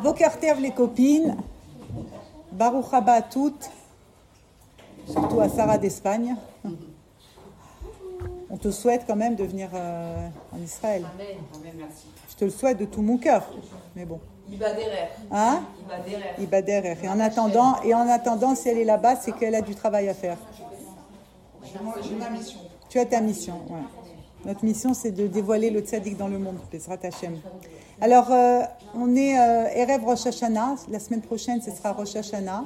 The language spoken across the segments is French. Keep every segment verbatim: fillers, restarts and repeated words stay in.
Boker Tev les copines, Baruch haba à toutes, surtout à Sarah d'Espagne. On te souhaite quand même de venir euh, en Israël. Amen. Amen, merci. Je te le souhaite de tout mon cœur, mais bon. Ibaderer. Hein? Ibaderer. Ibaderer. Et en attendant, et en attendant, si elle est là-bas, c'est qu'elle a du travail à faire. J'ai ma mission. Tu as ta mission, ouais. Notre mission, c'est de dévoiler le tzaddik dans le monde, Bezrat Hashem. Alors, euh, on est euh, Erev Rosh Hashanah. La semaine prochaine, ce sera Rosh Hashanah.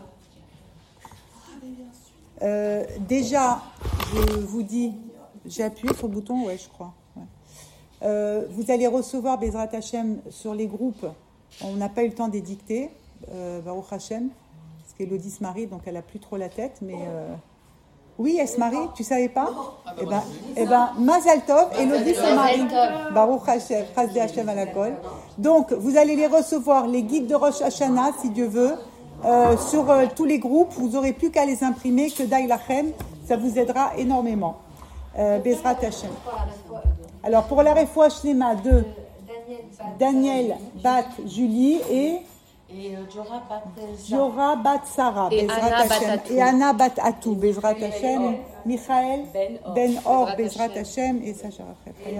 Euh, déjà, je vous dis, j'ai appuyé sur le bouton, ouais, je crois. Ouais. Euh, vous allez recevoir Bezrat Hashem sur les groupes. On n'a pas eu le temps d'édicter, euh, Baruch Hashem, parce qu'Elodie se marie, donc elle n'a plus trop la tête, mais... Euh, oui, elle se marie, tu savais pas? Eh ben, eh ben, Mazal Tov, Elodie se marie. Baruch Hashem, Chasdei Hashem à la colle. Donc, vous allez les recevoir, les guides de Rosh Hashanah, si Dieu veut, euh, sur euh, tous les groupes. Vous n'aurez plus qu'à les imprimer, que Daï Lachem, ça vous aidera énormément. Euh, Bezrat Hashem. Alors, pour la Refoua Shlema de Daniel Bat Julie et... Et Jora Bat Jora Bat Sarah, et Bezrat Anna Bat Hashem. Atou. Et Anna Bat Atou, Bezrat Hashem. Michael Ben Or, Ben Or, Bezrat Bezrat Hashem. Et Sacha Rafet.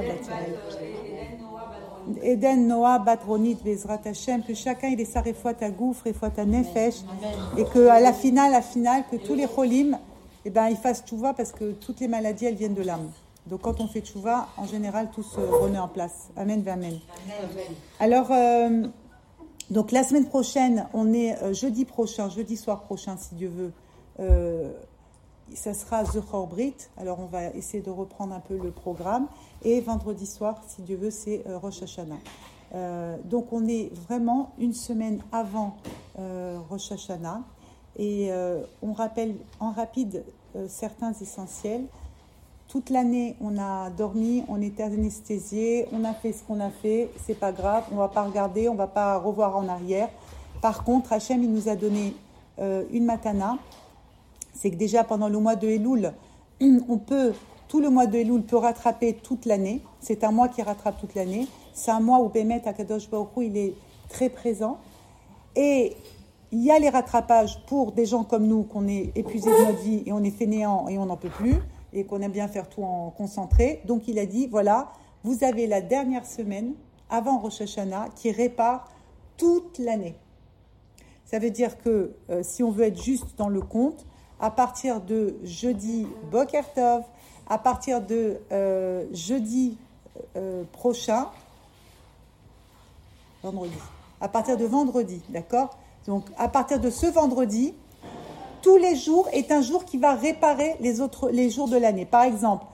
Eden Noah Bat Ronit, Bezrat Hashem. Que chacun il ait sa refoua ta gouffre, refoua ta nefesh. Et qu'à la finale, à la finale, que tous les cholim, eh ben, ils fassent tchouva parce que toutes les maladies, elles viennent de l'âme. Donc quand on fait tchouva, en général, tout se remet en place. Amen, amen. Alors... Euh, Donc la semaine prochaine, on est euh, jeudi prochain, jeudi soir prochain, si Dieu veut, euh, ça sera Zechor Brit. Alors on va essayer de reprendre un peu le programme. Et vendredi soir, si Dieu veut, c'est euh, Rosh Hashanah. Euh, donc on est vraiment une semaine avant euh, Rosh Hashanah. Et euh, on rappelle en rapide euh, certains essentiels. Toute l'année, on a dormi, on était anesthésié, on a fait ce qu'on a fait, c'est pas grave, on va pas regarder, on va pas revoir en arrière. Par contre, Hachem, il nous a donné euh, une matana, c'est que déjà pendant le mois de Elul, on peut, tout le mois de Elul peut rattraper toute l'année, c'est un mois qui rattrape toute l'année, c'est un mois où Bémet Akadosh Baruch Hu, il est très présent, et il y a les rattrapages pour des gens comme nous, qu'on est épuisés de notre vie, et on est fainéants, et on n'en peut plus, et qu'on aime bien faire tout en concentré. Donc il a dit, voilà, vous avez la dernière semaine, avant Rosh Hashanah, qui répare toute l'année. Ça veut dire que euh, si on veut être juste dans le compte, à partir de jeudi Boker Tov, à partir de euh, jeudi euh, prochain, vendredi, à partir de vendredi, d'accord? Donc à partir de ce vendredi, tous les jours est un jour qui va réparer les autres les jours de l'année. Par exemple,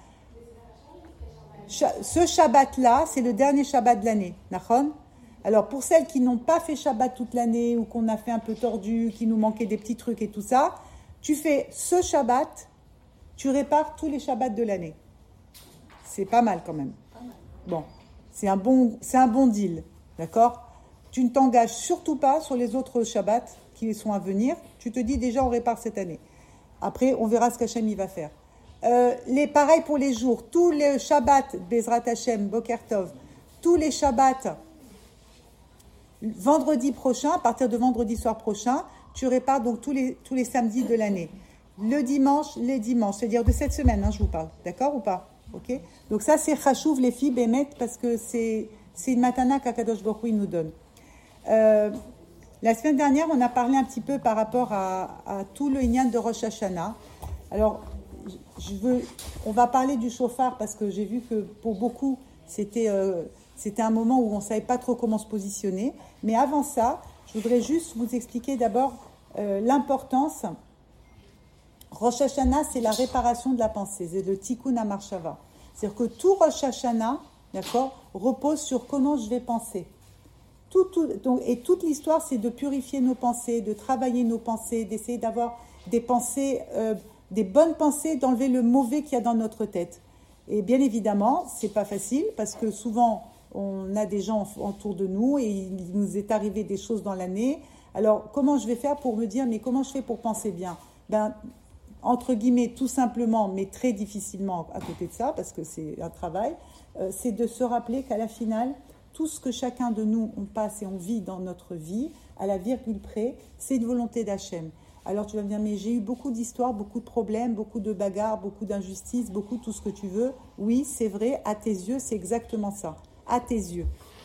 ce Shabbat-là, c'est le dernier Shabbat de l'année. Nachon ? Alors, pour celles qui n'ont pas fait Shabbat toute l'année ou qu'on a fait un peu tordu, qui nous manquait des petits trucs et tout ça, tu fais ce Shabbat, tu répares tous les Shabbats de l'année. C'est pas mal quand même. Bon, c'est un bon, c'est un bon deal, d'accord ? Tu ne t'engages surtout pas sur les autres Shabbats qui sont à venir. Tu te dis déjà on répare cette année. Après, on verra ce qu'Hachem y va faire. Euh, les, pareil pour les jours. Tous les Shabbats, Bezrat Hashem, Boker Tov, tous les Shabbats, vendredi prochain, à partir de vendredi soir prochain, tu répares donc tous les, tous les samedis de l'année. Le dimanche, les dimanches, c'est-à-dire de cette semaine, hein, je vous parle. D'accord ou pas? Ok. Donc ça, c'est Chachouv, les filles, Bémet, parce que c'est, c'est une matana qu'Akadosh Baruch Hu nous donne. Euh, La semaine dernière, on a parlé un petit peu par rapport à, à tout le Inyan de Rosh Hashanah. Alors, je veux, on va parler du chauffard parce que j'ai vu que pour beaucoup, c'était, euh, c'était un moment où on ne savait pas trop comment se positionner. Mais avant ça, je voudrais juste vous expliquer d'abord euh, l'importance. Rosh Hashanah, c'est la réparation de la pensée, c'est le Tikkun HaMarshava. C'est-à-dire que tout Rosh Hashanah, d'accord, repose sur comment je vais penser. Tout, tout, donc, et toute l'histoire, c'est de purifier nos pensées, de travailler nos pensées, d'essayer d'avoir des pensées, euh, des bonnes pensées, d'enlever le mauvais qu'il y a dans notre tête. Et bien évidemment, c'est pas facile parce que souvent, on a des gens autour de nous et il nous est arrivé des choses dans l'année. Alors, comment je vais faire pour me dire, mais comment je fais pour penser bien? Ben, entre guillemets, tout simplement, mais très difficilement à côté de ça, parce que c'est un travail, euh, c'est de se rappeler qu'à la finale, tout ce que chacun de nous, on passe et on vit dans notre vie, à la virgule près, c'est une volonté d'Hachem. Alors tu vas me dire, mais j'ai eu beaucoup d'histoires, beaucoup de problèmes, beaucoup de bagarres, beaucoup d'injustices, beaucoup tout ce que tu veux. Oui, c'est vrai, à tes yeux, c'est exactement ça. À tes yeux.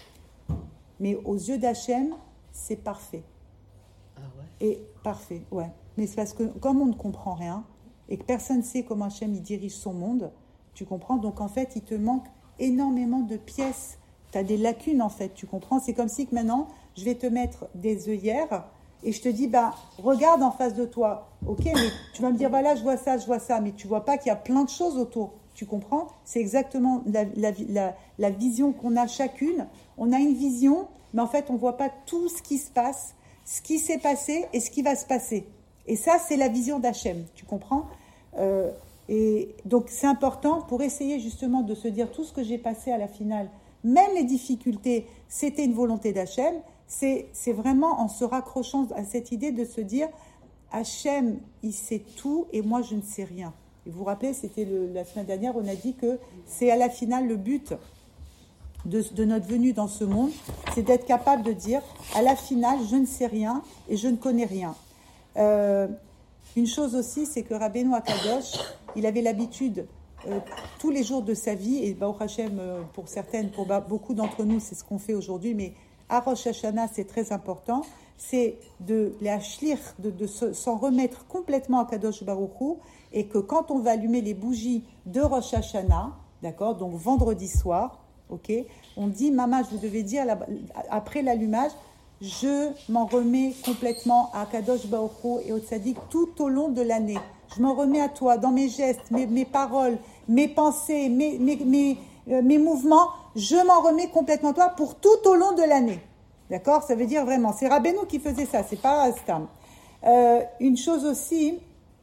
Mais aux yeux d'Hachem, c'est parfait. Ah ouais. Et parfait, ouais. Mais c'est parce que comme on ne comprend rien, et que personne ne sait comment Hachem il dirige son monde, tu comprends? Donc en fait, il te manque énormément de pièces. Tu as des lacunes en fait, tu comprends? C'est comme si que maintenant, je vais te mettre des œillères et je te dis, bah, regarde en face de toi. Ok, mais tu vas me dire, voilà, je vois ça, je vois ça, mais tu vois pas qu'il y a plein de choses autour. Tu comprends? C'est exactement la, la, la, la vision qu'on a chacune. On a une vision, mais en fait, on ne voit pas tout ce qui se passe, ce qui s'est passé et ce qui va se passer. Et ça, c'est la vision d'Hachem, tu comprends? euh, Et donc, c'est important pour essayer justement de se dire tout ce que j'ai passé à la finale, même les difficultés, c'était une volonté d'Hachem. C'est, c'est vraiment en se raccrochant à cette idée de se dire Hachem, il sait tout et moi, je ne sais rien. Et vous vous rappelez, c'était le, la semaine dernière, on a dit que c'est à la finale le but de, de notre venue dans ce monde, c'est d'être capable de dire à la finale, je ne sais rien et je ne connais rien. Euh, une chose aussi, c'est que Rabbeinu Akadosh, il avait l'habitude euh, tous les jours de sa vie, et Baruch Hashem, euh, pour certaines, pour beaucoup d'entre nous, c'est ce qu'on fait aujourd'hui, mais à Rosh Hashanah, c'est très important, c'est de les ashlir, de, de se, s'en remettre complètement à Kadosh Baruch Hu, et que quand on va allumer les bougies de Rosh Hashanah, d'accord, donc vendredi soir, ok, on dit, maman, vous devez dire, là, après l'allumage, je m'en remets complètement à Kadosh Baruch Hu et au Tzadik tout au long de l'année. Je m'en remets à toi, dans mes gestes, mes, mes paroles, mes pensées, mes, mes, mes, euh, mes mouvements, je m'en remets complètement à toi pour tout au long de l'année. D'accord? Ça veut dire vraiment, c'est Rabbeinu qui faisait ça, c'est pas Stam. Euh, une chose aussi,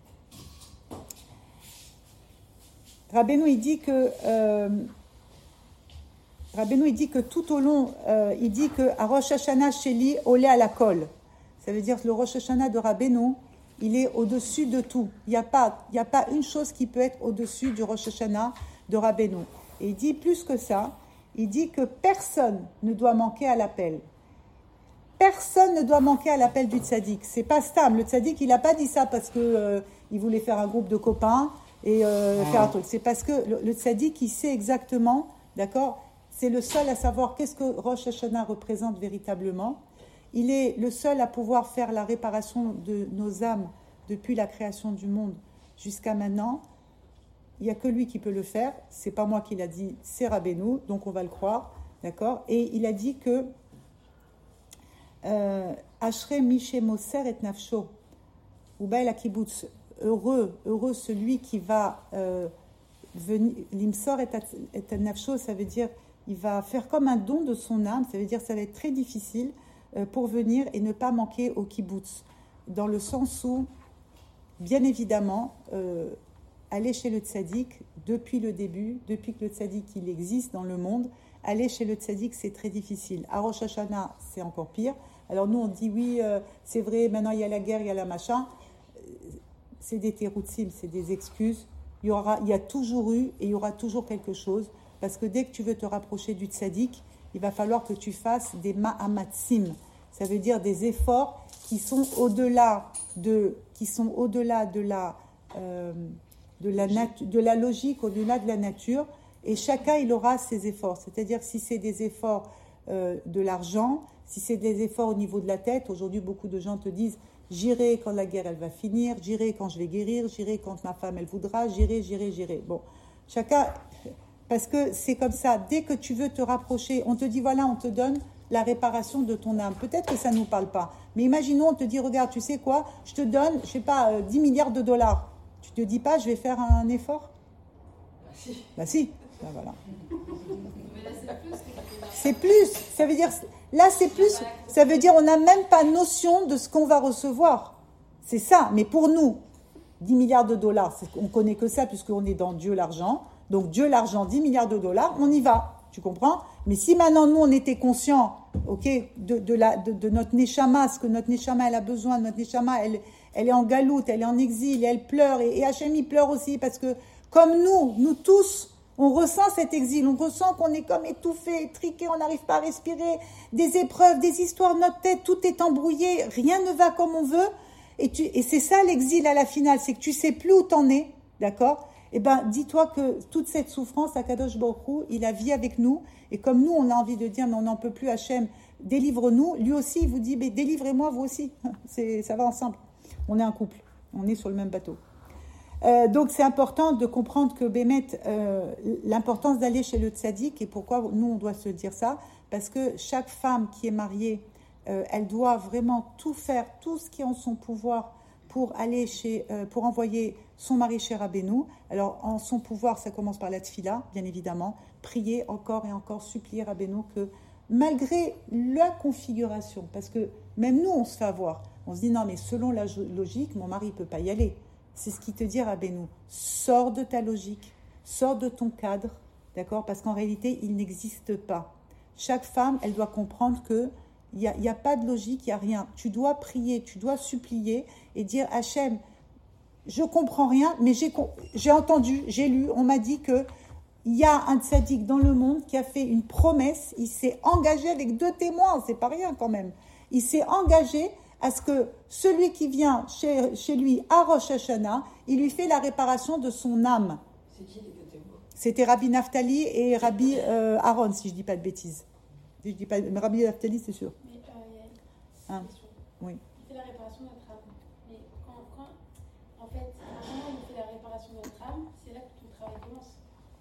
Rabbeinu il dit que euh, Rabbeinu il dit que tout au long, euh, il dit que à Rosh Hashanah Sheli olé à la colle. Ça veut dire que le Rosh Hashanah de Rabbeinu, il est au-dessus de tout. Il n'y a pas, il y a pas une chose qui peut être au-dessus du Rosh Hashanah de Rabbeinu. Et il dit plus que ça, il dit que personne ne doit manquer à l'appel. Personne ne doit manquer à l'appel du tzaddik. C'est pas Stam. Le tzaddik, il n'a pas dit ça parce que euh, il voulait faire un groupe de copains et euh, faire un truc. C'est parce que le, le tzaddik, il sait exactement, d'accord, c'est le seul à savoir qu'est-ce que Rosh Hashanah représente véritablement. Il est le seul à pouvoir faire la réparation de nos âmes depuis la création du monde jusqu'à maintenant. Il n'y a que lui qui peut le faire. C'est pas moi qui l'a dit, c'est Rabbeinu, donc on va le croire, d'accord. Et il a dit que Ashrei Mishe Moser et Nafsho, ou Bael Akibutz, heureux, heureux celui qui va euh, venir. Limsor et Nafsho, ça veut dire il va faire comme un don de son âme. Ça veut dire ça va être très difficile euh, pour venir et ne pas manquer au kibbutz, dans le sens où, bien évidemment, euh, aller chez le tzaddik depuis le début, depuis que le tzaddik il existe dans le monde, aller chez le tzaddik c'est très difficile. À Rosh Hashanah c'est encore pire. Alors nous on dit oui, euh, c'est vrai, maintenant il y a la guerre, il y a la machin. C'est des teroutsim, c'est des excuses. Il y aura, il y a toujours eu et il y aura toujours quelque chose. Parce que dès que tu veux te rapprocher du tzaddik, il va falloir que tu fasses des ma'amatsim. Ça veut dire des efforts qui sont au-delà de, qui sont au-delà de la, euh, de la, natu- de la logique, au-delà de la nature. Et chacun, il aura ses efforts. C'est-à-dire si c'est des efforts euh, de l'argent, si c'est des efforts au niveau de la tête. Aujourd'hui, beaucoup de gens te disent « J'irai quand la guerre, elle va finir. J'irai quand je vais guérir. J'irai quand ma femme, elle voudra. J'irai, j'irai, j'irai. » Bon, chacun... Parce que c'est comme ça, dès que tu veux te rapprocher, on te dit, voilà, on te donne la réparation de ton âme. Peut-être que ça ne nous parle pas. Mais imaginons, on te dit, regarde, tu sais quoi, je te donne, je ne sais pas, euh, dix milliards de dollars. Tu ne te dis pas, je vais faire un effort? Bah si. Bah si, bah, voilà. Mais là, c'est plus. C'est plus, ça veut dire, là, c'est plus, ça veut dire, on n'a même pas notion de ce qu'on va recevoir. C'est ça, mais pour nous, dix milliards de dollars, c'est, on ne connaît que ça puisqu'on est dans Dieu, l'argent. Donc Dieu, l'argent, dix milliards de dollars, on y va, tu comprends? Mais si maintenant nous, on était conscients, ok, de, de, la, de, de notre neshama, ce que notre neshama, elle a besoin, notre neshama, elle, elle est en galoute, elle est en exil, et elle pleure, et, et Hachem, il pleure aussi, parce que comme nous, nous tous, On ressent cet exil, on ressent qu'on est comme étouffé, étriqué, on n'arrive pas à respirer, des épreuves, des histoires, notre tête, tout est embrouillé, rien ne va comme on veut. Et, tu, et c'est ça l'exil à la finale, c'est que tu sais plus où t'en es, d'accord? Eh ben, dis-toi que toute cette souffrance, Akadosh Baruch Hu, il a vie avec nous. Et comme nous, on a envie de dire, mais on n'en peut plus, Hachem, délivre-nous. Lui aussi, il vous dit, mais délivrez-moi, vous aussi. C'est, ça va ensemble. On est un couple. On est sur le même bateau. Euh, donc, c'est important de comprendre que, Bémet, euh, l'importance d'aller chez le tzaddik, et pourquoi nous, on doit se dire ça, parce que chaque femme qui est mariée, euh, elle doit vraiment tout faire, tout ce qui est en son pouvoir, pour aller chez, euh, pour envoyer son mari chez Rabbeinu. Alors, en son pouvoir, ça commence par la tfila, bien évidemment. Prier encore et encore, supplier Rabbeinu que, malgré la configuration, parce que même nous, on se fait avoir. On se dit, non, mais selon la logique, mon mari ne peut pas y aller. C'est ce qui te dit Rabbeinu. Sors de ta logique, sors de ton cadre, d'accord? Parce qu'en réalité, il n'existe pas. Chaque femme, elle doit comprendre que il n'y a, y a pas de logique, il n'y a rien. Tu dois prier, tu dois supplier et dire « Hachem, je ne comprends rien, mais j'ai, j'ai entendu, j'ai lu, on m'a dit qu'il y a un tzaddik dans le monde qui a fait une promesse, il s'est engagé avec deux témoins, c'est pas rien quand même. Il s'est engagé à ce que celui qui vient chez, chez lui à Rosh Hashanah, il lui fait la réparation de son âme. » C'est qui les deux témoins? C'était Rabbi Naftali et Rabbi euh, Aaron, si je ne dis pas de bêtises. Je dis pas, mais Rabbi Naftali, c'est sûr. Mais euh, il y a une Hein? question. Oui. Il fait la réparation de notre âme. Mais quand, quand en fait, à un moment où il fait la réparation de notre âme, c'est là que tout le travail commence.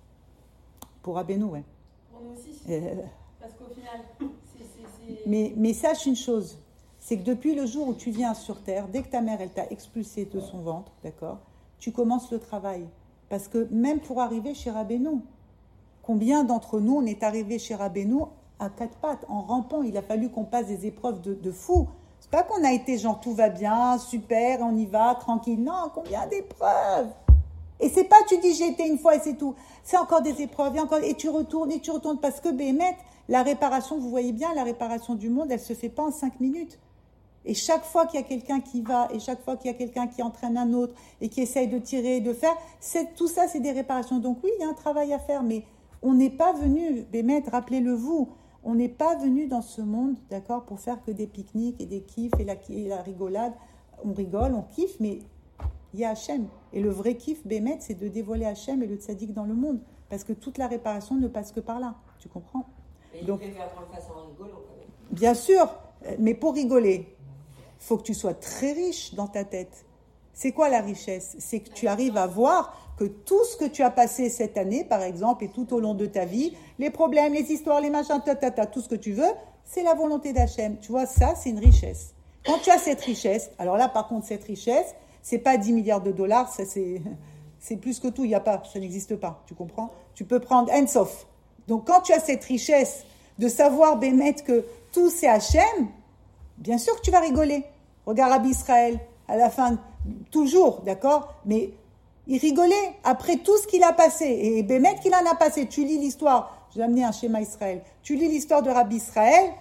Pour Rabbeinu, ouais. Pour nous aussi. Euh, Parce qu'au final, c'est, c'est, c'est... mais, mais sache une chose, c'est que depuis le jour où tu viens sur Terre, dès que ta mère, elle t'a expulsé de son ventre, d'accord, tu commences le travail. Parce que même pour arriver chez Rabbeinu, combien d'entre nous, on est arrivé chez Rabbeinu à quatre pattes, en rampant, il a fallu qu'on passe des épreuves de, de fou. C'est pas qu'on a été genre tout va bien, super, on y va, tranquille. Non, combien d'épreuves? Et c'est pas tu dis j'ai été une fois et c'est tout. C'est encore des épreuves, et, encore, et tu retournes, et tu retournes. Parce que Béhémet, la réparation, vous voyez bien, la réparation du monde, elle se fait pas en cinq minutes. Et chaque fois qu'il y a quelqu'un qui va, et chaque fois qu'il y a quelqu'un qui entraîne un autre, et qui essaye de tirer, de faire, c'est, tout ça, c'est des réparations. Donc oui, il y a un travail à faire, mais on n'est pas venu, Béhémet, rappelez-le vous, on n'est pas venu dans ce monde, d'accord, pour faire que des pique-niques et des kiffs et la, et la rigolade. On rigole, on kiffe, mais il y a Hachem. Et le vrai kiff, Béhémet, c'est de dévoiler Hachem et le tzaddik dans le monde. Parce que toute la réparation ne passe que par là. Tu comprends? Et Donc, il préfère qu'on le fasse en rigolant quand même. bien sûr, mais pour rigoler, il faut que tu sois très riche dans ta tête. C'est quoi la richesse? C'est que tu arrives à voir que tout ce que tu as passé cette année, par exemple, et tout au long de ta vie, les problèmes, les histoires, les machins, ta, ta, ta, tout ce que tu veux, c'est la volonté d'Hachem. Tu vois, ça, c'est une richesse. Quand tu as cette richesse, alors là, par contre, cette richesse, c'est pas dix milliards de dollars, ça c'est, c'est plus que tout, il n'y a pas, ça n'existe pas, tu comprends? Tu peux prendre Ensof. Donc, quand tu as cette richesse de savoir, Bémet, que tout c'est Hachem, bien sûr que tu vas rigoler. Regarde Rabbi Israël, à la fin, toujours, d'accord? Mais il rigolait après tout ce qu'il a passé. Et Bémet qu'il en a passé. Tu lis l'histoire, j'ai amené un schéma Israël, tu lis l'histoire de Rabbi Israël,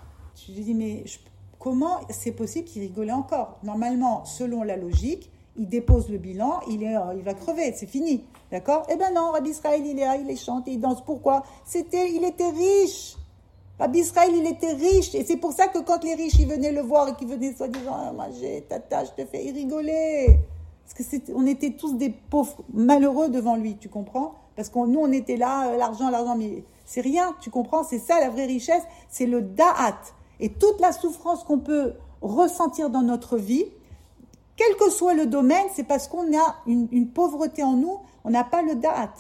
tu te dis, mais je, comment c'est possible qu'il rigolait encore? Normalement, selon la logique, il dépose le bilan, il, est, il va crever, c'est fini, d'accord? Eh ben non, Rabbi Israël, il est là, il est chante, il danse. Pourquoi? C'était, il était riche. Rabbi Israël, il était riche. Et c'est pour ça que quand les riches, ils venaient le voir et qu'ils venaient soi-disant, ah, manger, tata, je te fais, il rigolait. Parce que c'était, on était tous des pauvres malheureux devant lui, tu comprends? Parce que nous, on était là, l'argent, l'argent, mais c'est rien, tu comprends? C'est ça la vraie richesse, c'est le da'at. Et toute la souffrance qu'on peut ressentir dans notre vie, quel que soit le domaine, c'est parce qu'on a une, une pauvreté en nous, on n'a pas le da'at.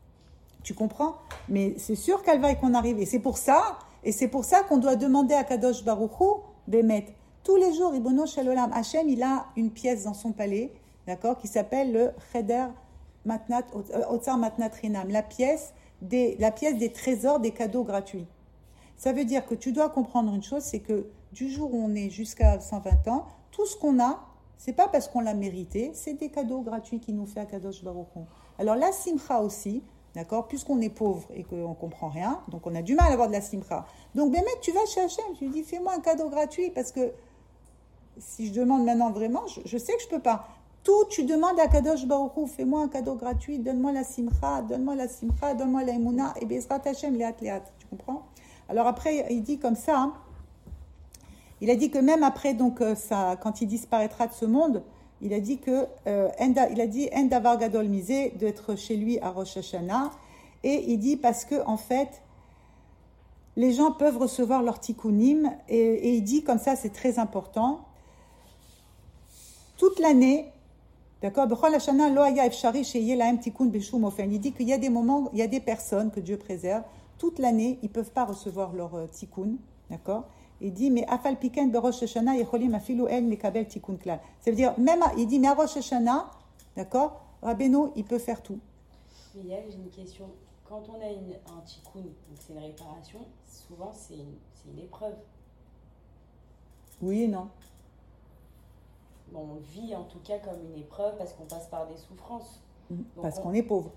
Tu comprends? Mais c'est sûr qu'elle va et qu'on arrive. Et c'est pour ça, et c'est pour ça qu'on doit demander à Kadosh Baruch Hu, Bémet, tous les jours, Ribono Shel Olam, Hachem, il a une pièce dans son palais, d'accord, qui s'appelle le Cheder Matnat, Otsar Matnat Rinam, la pièce des, la pièce des trésors des cadeaux gratuits. Ça veut dire que tu dois comprendre une chose, c'est que du jour où on est jusqu'à cent vingt ans, tout ce qu'on a, c'est pas parce qu'on l'a mérité, c'est des cadeaux gratuits qu'il nous fait à Kadosh Baruch Hu. Alors la simcha aussi, d'accord, puisqu'on est pauvre et qu'on ne comprend rien, donc on a du mal à avoir de la simcha. Donc Bémet, tu vas chez Hachem, tu lui dis, fais-moi un cadeau gratuit, parce que si je demande maintenant vraiment, je, je sais que je ne peux pas. Tout, tu demandes à Kadosh Baruch Hu, fais-moi un cadeau gratuit, donne-moi la simcha, donne-moi la simcha, donne-moi la émouna, et Bezrat Hashem, léat, léat. Tu comprends? Alors après, il dit comme ça, hein, il a dit que même après, donc, euh, ça, quand il disparaîtra de ce monde, il a dit que, euh, enda, il a dit, En davar gadol misé, d'être chez lui à Rosh Hashanah, et il dit parce que, en fait, les gens peuvent recevoir leur tikkunim, et, et il dit comme ça, c'est très important, toute l'année, d'accord, il dit qu'il y a des moments, il y a des personnes que Dieu préserve, toute l'année, ils ne peuvent pas recevoir leur euh, tikkun, d'accord. Il dit, mais afal piken berosh Hashanah yecholim afilu el mekabel tikkun klal. Ça veut dire, même, à, il dit, mais à Rosh Hashanah, d'accord, Rabbeinu, il peut faire tout. Mais Yael, j'ai une question. Quand on a une, un tikkun, donc c'est une réparation, souvent c'est une, c'est une épreuve. Oui et non. Bon, on vit en tout cas comme une épreuve parce qu'on passe par des souffrances. Donc parce on... qu'on est pauvre.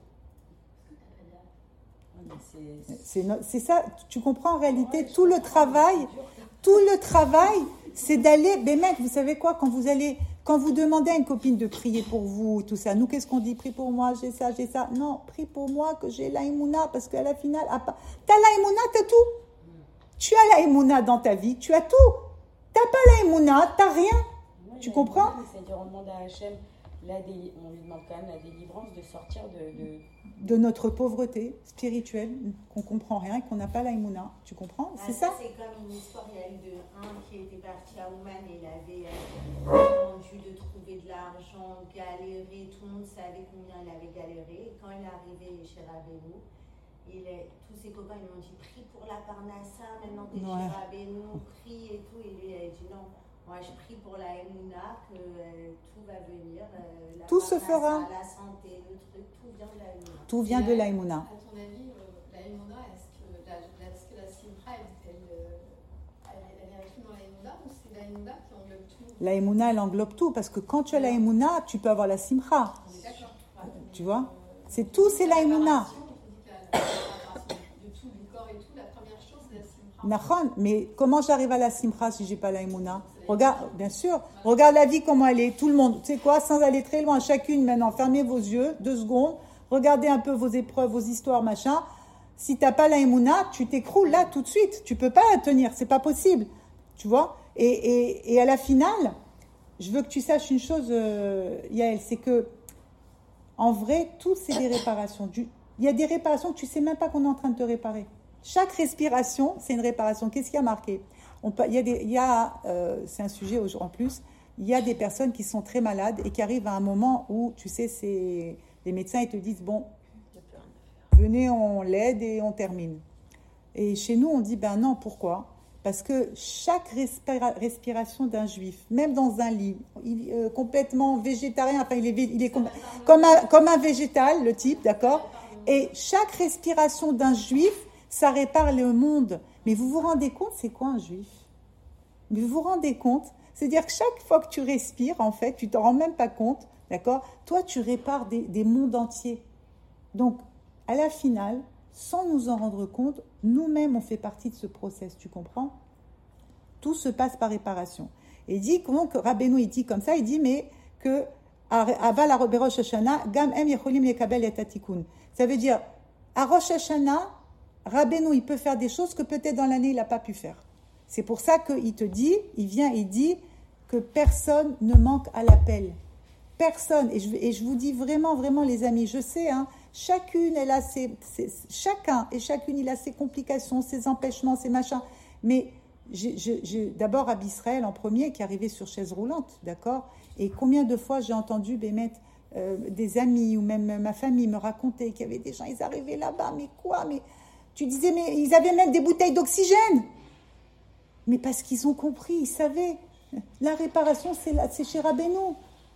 C'est, c'est, no... c'est ça, tu comprends en réalité, ouais, tout le travail, tout le travail, c'est d'aller, mais mec, vous savez quoi, quand vous allez, quand vous demandez à une copine de prier pour vous, tout ça, nous qu'est-ce qu'on dit, prie pour moi, j'ai ça, j'ai ça, non, prie pour moi que j'ai la Emouna, parce qu'à la finale, ah, t'as la Emouna, t'as tout, tu as la Emouna dans ta vie, tu as tout, t'as pas la Emouna, t'as rien, ouais, tu comprends? C'est-à-dire on demande à Hachem, la dé... on lui demande quand même la délivrance de sortir de... de... de notre pauvreté spirituelle, qu'on comprend rien et qu'on n'a pas la Emouna. Tu comprends? Ah, c'est ça, ça c'est comme une histoire, il y a eu de un qui était parti à Ouman et il avait attendu de trouver de l'argent, galéré, tout le monde savait combien il avait galéré. Et quand il est arrivé chez Rabbeinu, il est, tous ses copains lui ont dit, prie pour la Parnassa, maintenant t'es ouais. chez Rabbeinu, prie et tout. Et lui il a dit non. Moi, je prie pour la Emouna, que euh, tout va venir. Euh, la tout se fera. La santé, le truc, tout vient de la Emouna. Tout vient de la Emouna. À ton avis, euh, la Emouna, est-ce que la, la, est-ce que la Simcha, elle, elle, elle, elle est inclue dans la Emouna ou c'est la Emouna qui englobe tout? La Emouna, elle englobe tout, parce que quand tu as la Emouna, tu peux avoir la Simcha. On est d'accord. Ouais, tu vois, euh, c'est tout, c'est la Emouna. De tout, du corps et tout, la première chose, c'est la Simcha. Nachon, mais comment j'arrive à la Simcha si j'ai pas la Emouna? Regarde, bien sûr, regarde la vie comment elle est, tout le monde, tu sais quoi, sans aller très loin, chacune maintenant, fermez vos yeux, deux secondes, regardez un peu vos épreuves, vos histoires, machin. Si t'as pas la Emouna, tu t'écroules là tout de suite, tu peux pas la tenir, c'est pas possible, tu vois. Et, et, et à la finale, je veux que tu saches une chose, euh, Yael, c'est que en vrai, tout c'est des réparations. Du, il y a des réparations que tu sais même pas qu'on est en train de te réparer. Chaque respiration, c'est une réparation. Qu'est-ce qui a marqué? On peut, il y a des, il y a, euh, c'est un sujet en plus, il y a des personnes qui sont très malades et qui arrivent à un moment où, tu sais, c'est, les médecins ils te disent, bon, venez, on l'aide et on termine. Et chez nous, on dit, ben non, pourquoi? Parce que chaque respira- respiration d'un juif, même dans un lit, il, euh, complètement végétarien, enfin, il est, il est com- comme, un, comme un végétal, le type, d'accord? Et chaque respiration d'un juif, ça répare le monde. Mais vous vous rendez compte, c'est quoi un juif? Mais vous vous rendez compte? C'est-à-dire que chaque fois que tu respires, en fait, tu t'en rends même pas compte, d'accord? Toi, tu répares des, des mondes entiers. Donc, à la finale, sans nous en rendre compte, nous-mêmes, on fait partie de ce process, tu comprends? Tout se passe par réparation. Et il dit, comment que Rabbeinu, il dit comme ça, il dit, mais que Aval à Rosh Hashanah, Gam Em Yecholim Lekabel et Tatikun. Ça veut dire, à Rosh Hashanah, Rabbeinu, il peut faire des choses que peut-être dans l'année, il n'a pas pu faire. C'est pour ça qu'il te dit, il vient, il dit que personne ne manque à l'appel. Personne. Et je, et je vous dis vraiment, vraiment, les amis, je sais, hein, chacune, elle a ses, ses, chacun et chacune, il a ses complications, ses empêchements, ses machins. Mais j'ai, j'ai, j'ai, d'abord, Ab Israël en premier, qui est arrivé sur chaise roulante, d'accord? Et combien de fois j'ai entendu Bémet, euh, des amis ou même ma famille me raconter qu'il y avait des gens, ils arrivaient là-bas, mais quoi, mais... Tu disais, mais ils avaient même des bouteilles d'oxygène. Mais parce qu'ils ont compris, ils savaient. La réparation, c'est, là, c'est chez Rabbeinu.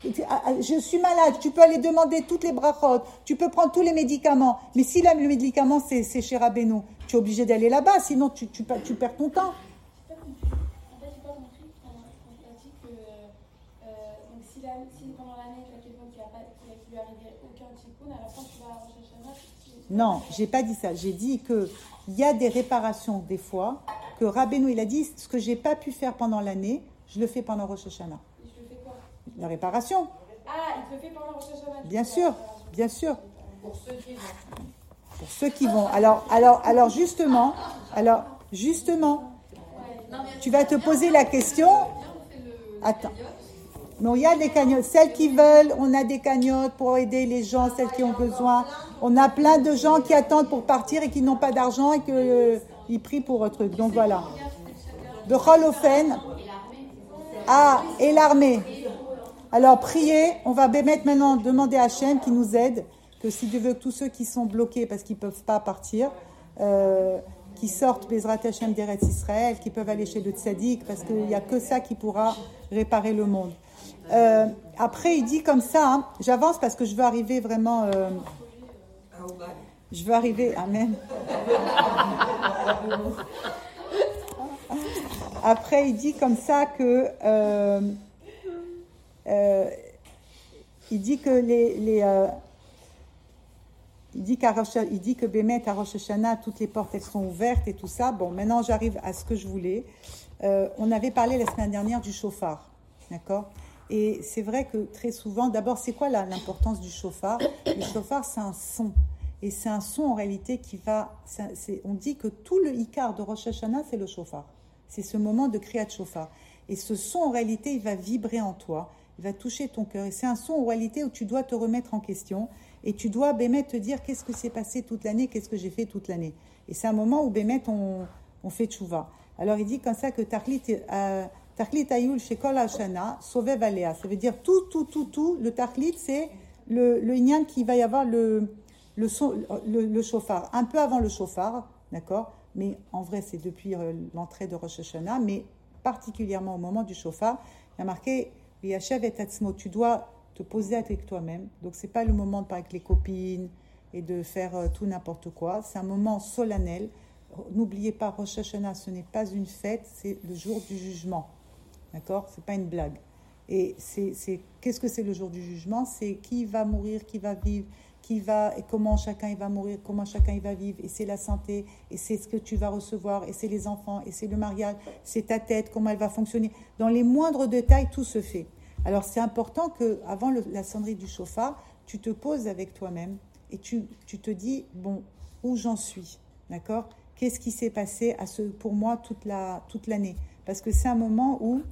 Je suis malade, tu peux aller demander toutes les brachot, tu peux prendre tous les médicaments. Mais si là, le médicament, c'est, c'est chez Rabbeinu, tu es obligé d'aller là-bas, sinon tu, tu, tu perds ton temps. Je n'ai pas compris. En fait, je n'ai pas compris quand on a dit que euh, donc si, la, si pendant l'année, tu as quelqu'un qui ne lui arrivait aucun tikkun, alors quand tu vas à Rosh Hashanah, non, j'ai pas dit ça. J'ai dit que il y a des réparations des fois que Rabbeinu il a dit ce que j'ai pas pu faire pendant l'année, je le fais pendant Rosh Hashanah. Et je le fais quoi? La réparation. Ah, Ah, il te le fait pendant Rosh Hashanah. Bien sûr, bien sûr. Pour ceux qui vont. Pour ceux qui vont. Alors, alors, alors justement, alors, justement, tu vas te poser la question. Attends. Non, il y a des cagnottes. Celles qui veulent, on a des cagnottes pour aider les gens, celles qui ont besoin. On a plein de gens qui attendent pour partir et qui n'ont pas d'argent et qu'ils euh, prient pour un truc. Donc voilà. De Holofen. Ah, et l'armée. Alors, priez. On va mettre maintenant, demander à Hachem qui nous aide, que si Dieu veut que tous ceux qui sont bloqués parce qu'ils ne peuvent pas partir, euh, qui sortent Bezrat Hachem d'Eretz Israël, qui peuvent aller chez le Tzadik, parce qu'il n'y a que ça qui pourra réparer le monde. Euh, après, il dit comme ça, hein, j'avance parce que je veux arriver vraiment... Euh, je veux arriver... Amen. Après, il dit comme ça que... Euh, euh, il dit que les... les euh, il dit, qu'à Rosh, il dit que Bémet, à Rosh Hashanah, toutes les portes, elles sont ouvertes et tout ça. Bon, maintenant, j'arrive à ce que je voulais. Euh, on avait parlé la semaine dernière du chauffard, d'accord ? Et c'est vrai que très souvent, d'abord, c'est quoi la, l'importance du chauffard ? Le chauffard, c'est un son. Et c'est un son, en réalité, qui va... C'est, c'est, on dit que tout le Ikar de Rosh Hashanah, c'est le chauffard. C'est ce moment de Kriyat Shofar. Et ce son, en réalité, il va vibrer en toi. Il va toucher ton cœur. Et c'est un son, en réalité, où tu dois te remettre en question. Et tu dois, Bémet, te dire qu'est-ce que s'est passé toute l'année, qu'est-ce que j'ai fait toute l'année. Et c'est un moment où, Bémet, on, on fait tchouva. Alors, il dit comme ça que Tachlit Ayul Shekol Hashana, Sovev Alea. Ça veut dire tout, tout, tout, tout. Le Tachlit, c'est le, le Inyan qui va y avoir le, le, son, le, le chauffard. Un peu avant le chauffard, d'accord ? Mais en vrai, c'est depuis l'entrée de Rosh Hashanah, mais particulièrement au moment du chauffard. Il y a marqué Yachav et Tatzmo. Tu dois te poser avec toi-même. Donc, ce n'est pas le moment de parler avec les copines et de faire euh, tout n'importe quoi. C'est un moment solennel. N'oubliez pas, Rosh Hashanah, ce n'est pas une fête, c'est le jour du jugement. D'accord ? Ce n'est pas une blague. Et c'est, c'est, qu'est-ce que c'est le jour du jugement ? C'est qui va mourir, qui va vivre, qui va, et comment chacun il va mourir, comment chacun il va vivre. Et c'est la santé, et c'est ce que tu vas recevoir, et c'est les enfants, et c'est le mariage, c'est ta tête, comment elle va fonctionner. Dans les moindres détails, tout se fait. Alors, c'est important qu'avant la sonnerie du chauffard, tu te poses avec toi-même et tu, tu te dis, bon, où j'en suis, d'accord ? Qu'est-ce qui s'est passé à ce, pour moi toute, la, toute l'année ? Parce que c'est un moment où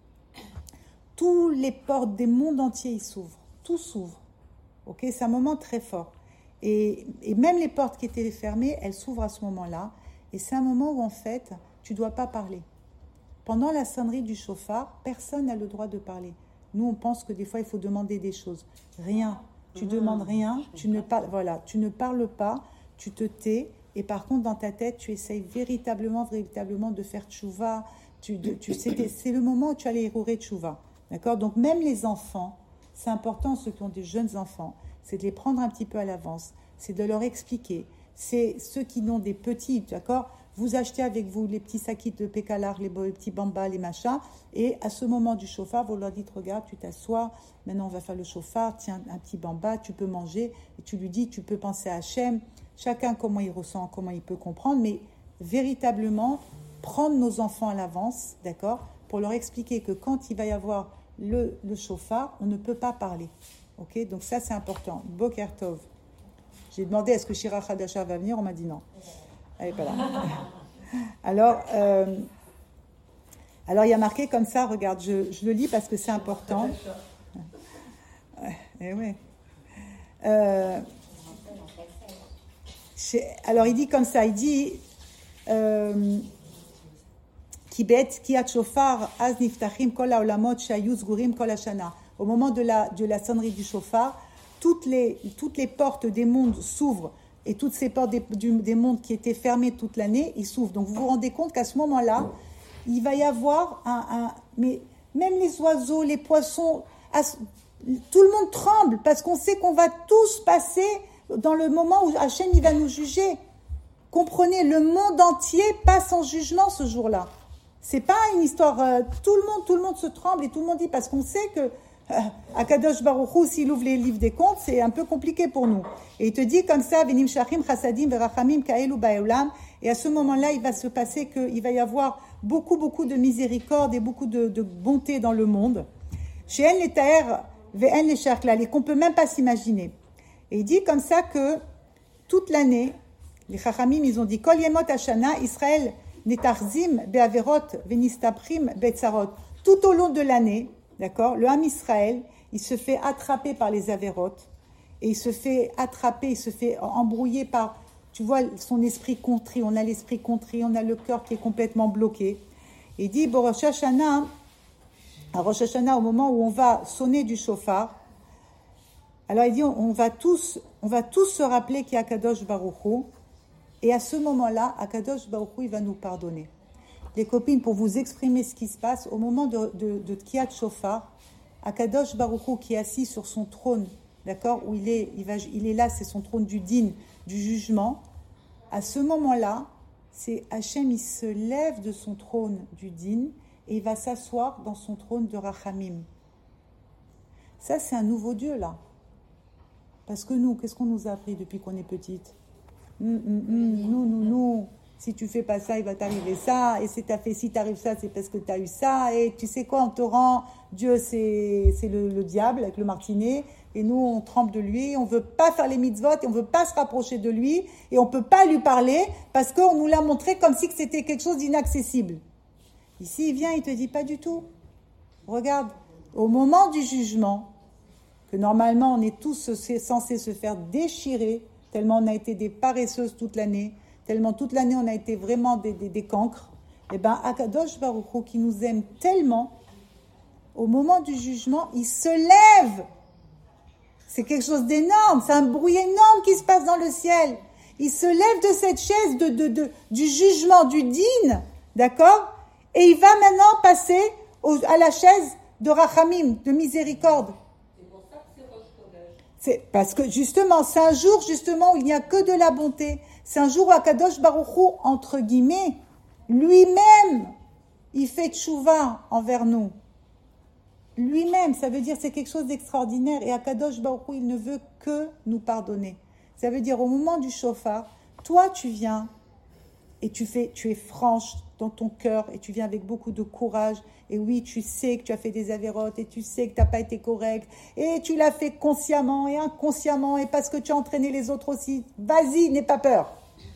toutes les portes des mondes entiers ils s'ouvrent, tout s'ouvre, ok ? C'est un moment très fort. Et, et même les portes qui étaient fermées, elles s'ouvrent à ce moment-là. Et c'est un moment où, en fait, tu ne dois pas parler. Pendant la sonnerie du chauffard, personne n'a le droit de parler. Nous, on pense que des fois, il faut demander des choses. Rien. Tu ne demandes rien. Tu ne, parles, voilà, tu ne parles pas. Tu te tais. Et par contre, dans ta tête, tu essayes véritablement, véritablement de faire tchouva. Tu, de, tu, c'est, c'est le moment où tu as les hérourés tchouva. D'accord ? Donc, même les enfants, c'est important, ceux qui ont des jeunes enfants, c'est de les prendre un petit peu à l'avance. C'est de leur expliquer. C'est ceux qui ont des petits, d'accord ? Vous achetez avec vous les petits sacs de pécalar, les petits bambas, les machins, et à ce moment du chauffard, vous leur dites, regarde, tu t'assois, maintenant on va faire le chauffard, tiens, un petit bamba, tu peux manger, et tu lui dis, tu peux penser à Hachem, chacun comment il ressent, comment il peut comprendre, mais véritablement, prendre nos enfants à l'avance, d'accord, pour leur expliquer que quand il va y avoir le, le chauffard, on ne peut pas parler, ok, donc ça c'est important. Boker Tov. J'ai demandé, est-ce que Shira Hadasha va venir, on m'a dit non. Elle n'est pas là. Alors, euh, alors, il y a marqué comme ça, regarde, je, je le lis parce que c'est important. Eh oui. Euh, alors, il dit comme ça, il dit Kibet, Kiat Shofar, Az Niftachim, Kol Haolamot, Shayuz Gurim, Kol Hashana. Au moment de la, de la sonnerie du chauffard, toutes les, toutes les portes des mondes s'ouvrent. Et toutes ces portes des, du, des mondes qui étaient fermées toute l'année, ils s'ouvrent. Donc vous vous rendez compte qu'à ce moment-là, il va y avoir un... un mais même les oiseaux, les poissons, à, tout le monde tremble parce qu'on sait qu'on va tous passer dans le moment où Hachem il va nous juger. Comprenez, le monde entier passe en jugement ce jour-là. C'est pas une histoire... Euh, tout le monde, tout le monde se tremble et tout le monde dit parce qu'on sait que Akadosh Baruch Hu, s'il ouvre les livres des comptes, c'est un peu compliqué pour nous. Et il te dit comme ça, Venim Shachim Chasadim Verachamim Kaelu Baeolam. Et à ce moment-là, il va se passer qu'il va y avoir beaucoup, beaucoup de miséricorde et beaucoup de, de bonté dans le monde. Chez En Letaer ve'en lesher klal, et qu'on ne peut même pas s'imaginer. Et il dit comme ça que toute l'année, les Chachamim, ils ont dit Kol yemot hashana, Israël netarzim be'averot ve'nistaprim be'tzarot. Tout au long de l'année, d'accord, le Ham Israël, il se fait attraper par les avérotes, et il se fait attraper, il se fait embrouiller par, tu vois, son esprit contrit. On a l'esprit contrit, on a le cœur qui est complètement bloqué. Et il dit, bon, Rosh Hashanah, à Rosh Hashanah, au moment où on va sonner du shofar, alors il dit, on, on va tous, on va tous se rappeler qu'il y a Kadosh Baruch Hu, et à ce moment-là, Akadosh Baruch Hu, il va nous pardonner. Les copines, pour vous exprimer ce qui se passe, au moment de, de, de Tkiyat Shofar, Akadosh Baruch Hu, qui est assis sur son trône, d'accord, où il est, il va, il est là, c'est son trône du din, du jugement. À ce moment-là, c'est Hachem, il se lève de son trône du din et il va s'asseoir dans son trône de Rachamim. Ça, c'est un nouveau Dieu, là. Parce que nous, qu'est-ce qu'on nous a appris depuis qu'on est petite ? hum, hum, hum, Nous, nous, nous. Si tu fais pas ça, il va t'arriver ça. Et si tu as fait, si t'arrives ça, c'est parce que tu as eu ça. Et tu sais quoi, on te rend... Dieu, c'est, c'est le, le diable avec le martinet. Et nous, on trempe de lui. On veut pas faire les mitzvot et on veut pas se rapprocher de lui. Et on peut pas lui parler parce qu'on nous l'a montré comme si c'était quelque chose d'inaccessible. Ici, il vient, il te dit pas du tout. Regarde, au moment du jugement, que normalement, on est tous censés se faire déchirer, tellement on a été des paresseuses toute l'année, tellement toute l'année on a été vraiment des, des, des cancres, et bien Akadosh Baruch Hu, qui nous aime tellement, au moment du jugement, il se lève. C'est quelque chose d'énorme, c'est un bruit énorme qui se passe dans le ciel. Il se lève de cette chaise de, de, de, du jugement, du din, d'accord ? Et il va maintenant passer au, à la chaise de Rachamim, de miséricorde. C'est pour ça que c'est Rosh Chodesh. C'est parce que justement, c'est un jour justement où il n'y a que de la bonté. C'est un jour où Akadosh Baruch Hu, entre guillemets, lui-même, il fait tchouva envers nous. Lui-même, ça veut dire c'est quelque chose d'extraordinaire. Et Akadosh Baruch Hu, il ne veut que nous pardonner. Ça veut dire au moment du shofar, toi tu viens et tu fais, tu es franche dans ton cœur et tu viens avec beaucoup de courage. Et oui, tu sais que tu as fait des avérotes et tu sais que tu n'as pas été correct. Et tu l'as fait consciemment et inconsciemment et parce que tu as entraîné les autres aussi. Vas-y, n'aie pas peur.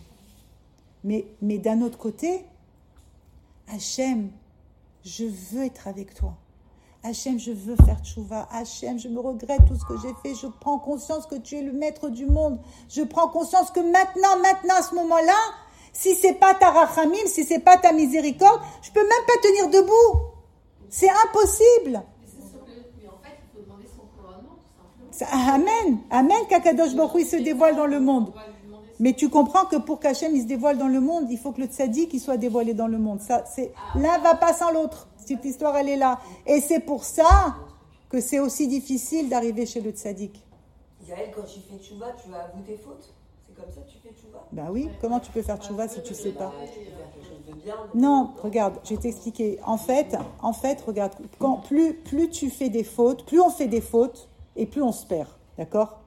Mais, mais d'un autre côté, Hachem, je veux être avec toi. Hachem, je veux faire tchouva. Hachem, je me regrette tout ce que j'ai fait. Je prends conscience que tu es le maître du monde. Je prends conscience que maintenant, maintenant, à ce moment-là, si c'est pas ta rachamim, si c'est pas ta miséricorde, je peux même pas tenir debout. C'est impossible. Mais en fait, il faut demander son couronnement, tout simplement. Ça, amen. Amen qu'Akadosh Baruch Hu, il se dévoile dans le monde. Mais tu comprends que pour qu'Hachem il se dévoile dans le monde, il faut que le tzaddik il soit dévoilé dans le monde. Ça, c'est, l'un va pas sans l'autre. Cette histoire, elle est là. Et c'est pour ça que c'est aussi difficile d'arriver chez le tzaddik. Yael, quand tu fais tchouva, tu vas avouer tes fautes. C'est comme ça que tu fais tchouva. Ben oui, comment tu peux faire tchouva si tu sais pas? Tu peux faire quelque chose de bien. Non, regarde, je vais t'expliquer. En fait, en fait, regarde, quand, plus, plus tu fais des fautes, plus on fait des fautes, et plus on se perd. D'accord?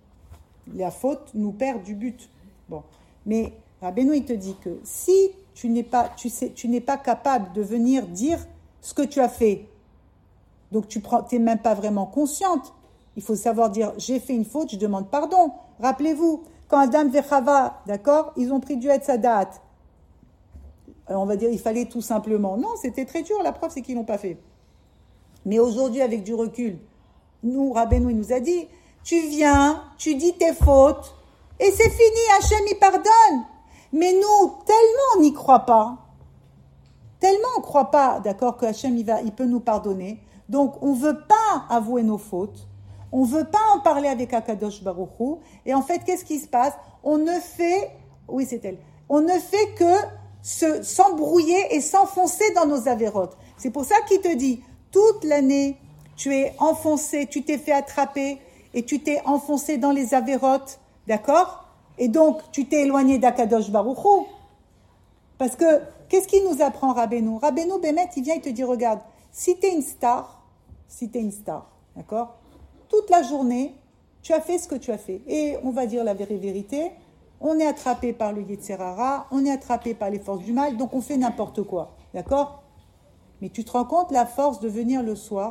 La faute nous perd du but. Bon. Mais Rabbeinu, il te dit que si tu n'es pas, tu sais, tu n'es pas capable de venir dire ce que tu as fait, donc tu n'es même pas vraiment consciente. Il faut savoir dire, j'ai fait une faute, je demande pardon. Rappelez-vous, quand Adam et Chava, d'accord, ils ont pris du Etz Hadat. Alors on va dire, il fallait tout simplement. Non, c'était très dur, la preuve c'est qu'ils ne l'ont pas fait. Mais aujourd'hui, avec du recul, nous, Rabbeinu, il nous a dit, tu viens, tu dis tes fautes, et c'est fini, Hachem, il pardonne. Mais nous, tellement on n'y croit pas, tellement on ne croit pas, d'accord, que Hachem, il, va, il peut nous pardonner. Donc, on ne veut pas avouer nos fautes. On ne veut pas en parler avec Akadosh Baruch Hu. Et en fait, qu'est-ce qui se passe? On ne fait, oui, c'est elle, on ne fait que se, s'embrouiller et s'enfoncer dans nos avérotes. C'est pour ça qu'il te dit, toute l'année, tu es enfoncé, tu t'es fait attraper et tu t'es enfoncé dans les avérotes, d'accord? Et donc, tu t'es éloigné d'Akadosh Baruch Hu. Parce que, qu'est-ce qu'il nous apprend Rabbeinu? Rabbeinu, Bémet, il vient, il te dit, regarde, si tu es une star, si tu es une star, d'accord? Toute la journée, tu as fait ce que tu as fait. Et on va dire la vraie vérité, on est attrapé par le Yetzer Hara, on est attrapé par les forces du mal, donc on fait n'importe quoi, d'accord? Mais tu te rends compte la force de venir le soir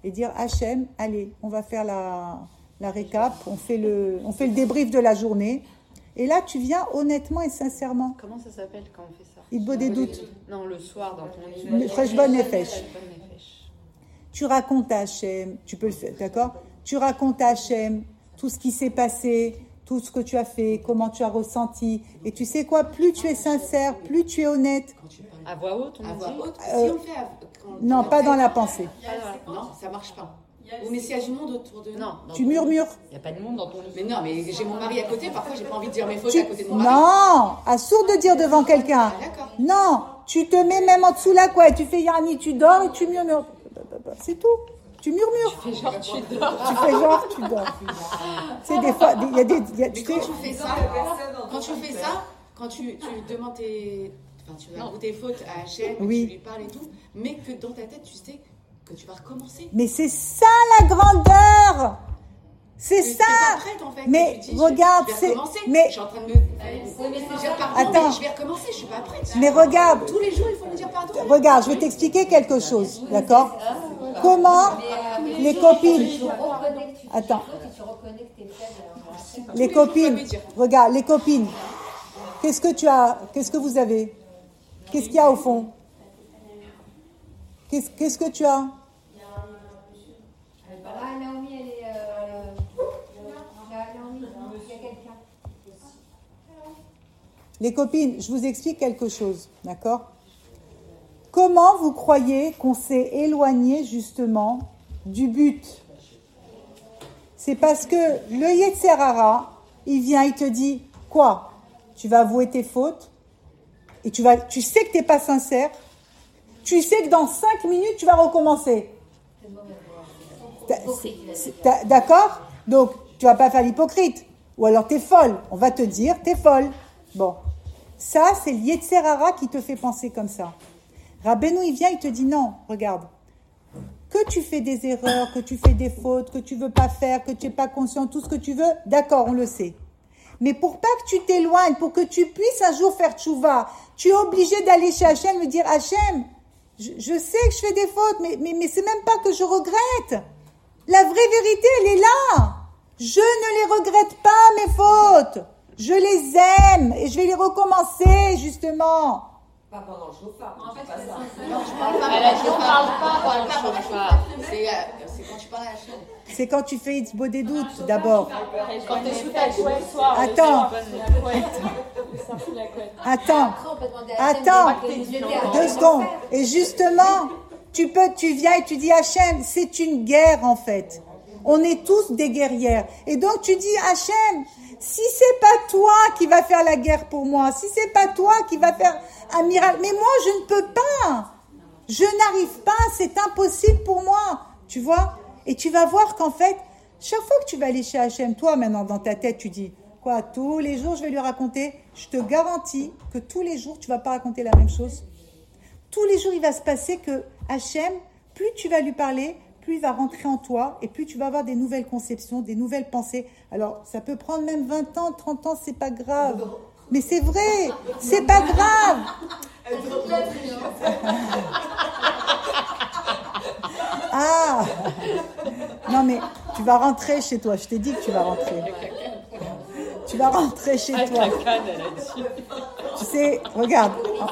et dire Hachem, allez, on va faire la, la récap, on fait, le, on fait le débrief de la journée. Et là, tu viens honnêtement et sincèrement. Comment ça s'appelle quand on fait ça? Il beau des doutes. Non, le soir dans ton lit. Le Cheshbon Nefesh. Cheshbon Nefesh. Tu racontes à Hachem, tu peux le faire, d'accord? Tu racontes à Hachem tout ce qui s'est passé, tout ce que tu as fait, comment tu as ressenti. Et tu sais quoi? Plus tu es sincère, plus tu es honnête. À voix haute, on À voix dit haute. Euh, Si on fait. à- quand- Non, quand pas on dans fait- la pensée. Non, ça marche pas. Ou mais s'il y a du monde autour de nous. Non. dans Tu ton- murmures. Il n'y a pas de monde dans ton lit. Mais non, mais j'ai mon mari à côté. Parfois, j'ai pas envie de dire mes fautes Tu- à côté de mon mari. Non, à sourd de dire devant quelqu'un. Ah, d'accord. Non, tu te mets même en dessous la couette, tu fais Yarni, tu dors et tu murmures. C'est tout. Tu murmures. Tu fais genre tu dors. Tu fais genre, tu dors. C'est des fois, il y a des, il y a- Mais tu quand sais, tu fais ça, quand tu fais ça, quand tu, tu demandes tes, enfin, tu avoues tes fautes à Hachem, Oui. tu lui parles et tout, mais que dans ta tête, tu sais que tu vas recommencer. mais c'est ça la grandeur. C'est Que ça. t'es pas prête, en fait, Mais que tu dis, je- regarde, je vais c'est, recommencer. mais Je suis en train de me. Je dire pardon, Attends. mais je vais recommencer, je suis pas prête. Mais regarde. Tous les jours, il faut me dire pardon. Regarde, je vais t'expliquer quelque chose, d'accord? Comment les copines, attends, les copines, regarde, les copines, qu'est-ce que tu as, qu'est-ce que vous avez? Qu'est-ce qu'il y a au fond? Qu'est-ce, qu'est-ce que tu as? Ah, Naomi, elle est. Euh, Naomi, il y a quelqu'un. Les copines, je vous explique quelque chose, d'accord? Comment vous croyez qu'on s'est éloigné justement du but? C'est parce que le Yetzer Hara, il vient, il te dit quoi? Tu vas avouer tes fautes et tu vas, tu sais que tu n'es pas sincère. Tu sais que dans cinq minutes, tu vas recommencer. T'as- c'est- t'as- D'accord? Donc, tu vas pas faire l'hypocrite. Ou alors, tu es folle. On va te dire, tu es folle. Bon. Ça, c'est le Yetzer Hara qui te fait penser comme ça. Rabbeinu, il vient, il te dit non, regarde. Que tu fais des erreurs, que tu fais des fautes, que tu veux pas faire, que tu n'es pas conscient, tout ce que tu veux, d'accord, on le sait. Mais pour pas que tu t'éloignes, pour que tu puisses un jour faire tchouva, tu es obligé d'aller chez Hachem et dire Hachem, je, je sais que je fais des fautes, mais, mais, mais c'est même pas que je regrette. La vraie vérité, elle est là. Je ne les regrette pas, mes fautes. Je les aime et je vais les recommencer, justement. Pas pendant le chauffard. En fait, pas c'est ça. sincère. Non, je parle pas. Elle a dit, on parle pas Je parle pendant le pas chauffard. C'est, euh, c'est quand tu parles à Hachem. C'est quand tu fais Itzbo des doutes, d'abord. Quand t'es sous ta couette, soir. Attends. La couette. Ça fout la couette. Attends, Après, on peut demander à Hachem attends, de- de nous aider à deux secondes. Et justement, tu peux, tu viens et tu dis Hachem, c'est une guerre en fait. On est tous des guerrières. Et donc tu dis Hachem, si c'est pas toi qui va faire la guerre pour moi, si c'est pas toi qui va faire un miracle, mais moi je ne peux pas. Je n'arrive pas, c'est impossible pour moi. Tu vois? Et tu vas voir qu'en fait, chaque fois que tu vas aller chez Hachem, toi maintenant dans ta tête, tu dis quoi? Tous les jours je vais lui raconter. Je te garantis que tous les jours tu vas pas raconter la même chose. Tous les jours il va se passer que Hachem, plus tu vas lui parler, plus il va rentrer en toi et plus tu vas avoir des nouvelles conceptions, des nouvelles pensées. Alors, ça peut prendre même vingt ans, trente ans, c'est pas grave. Mais c'est vrai, c'est pas grave. Ah, non mais tu vas rentrer chez toi, je t'ai dit que tu vas rentrer. Tu vas rentrer chez Avec toi. la canne, elle a dit. Tu sais, regarde.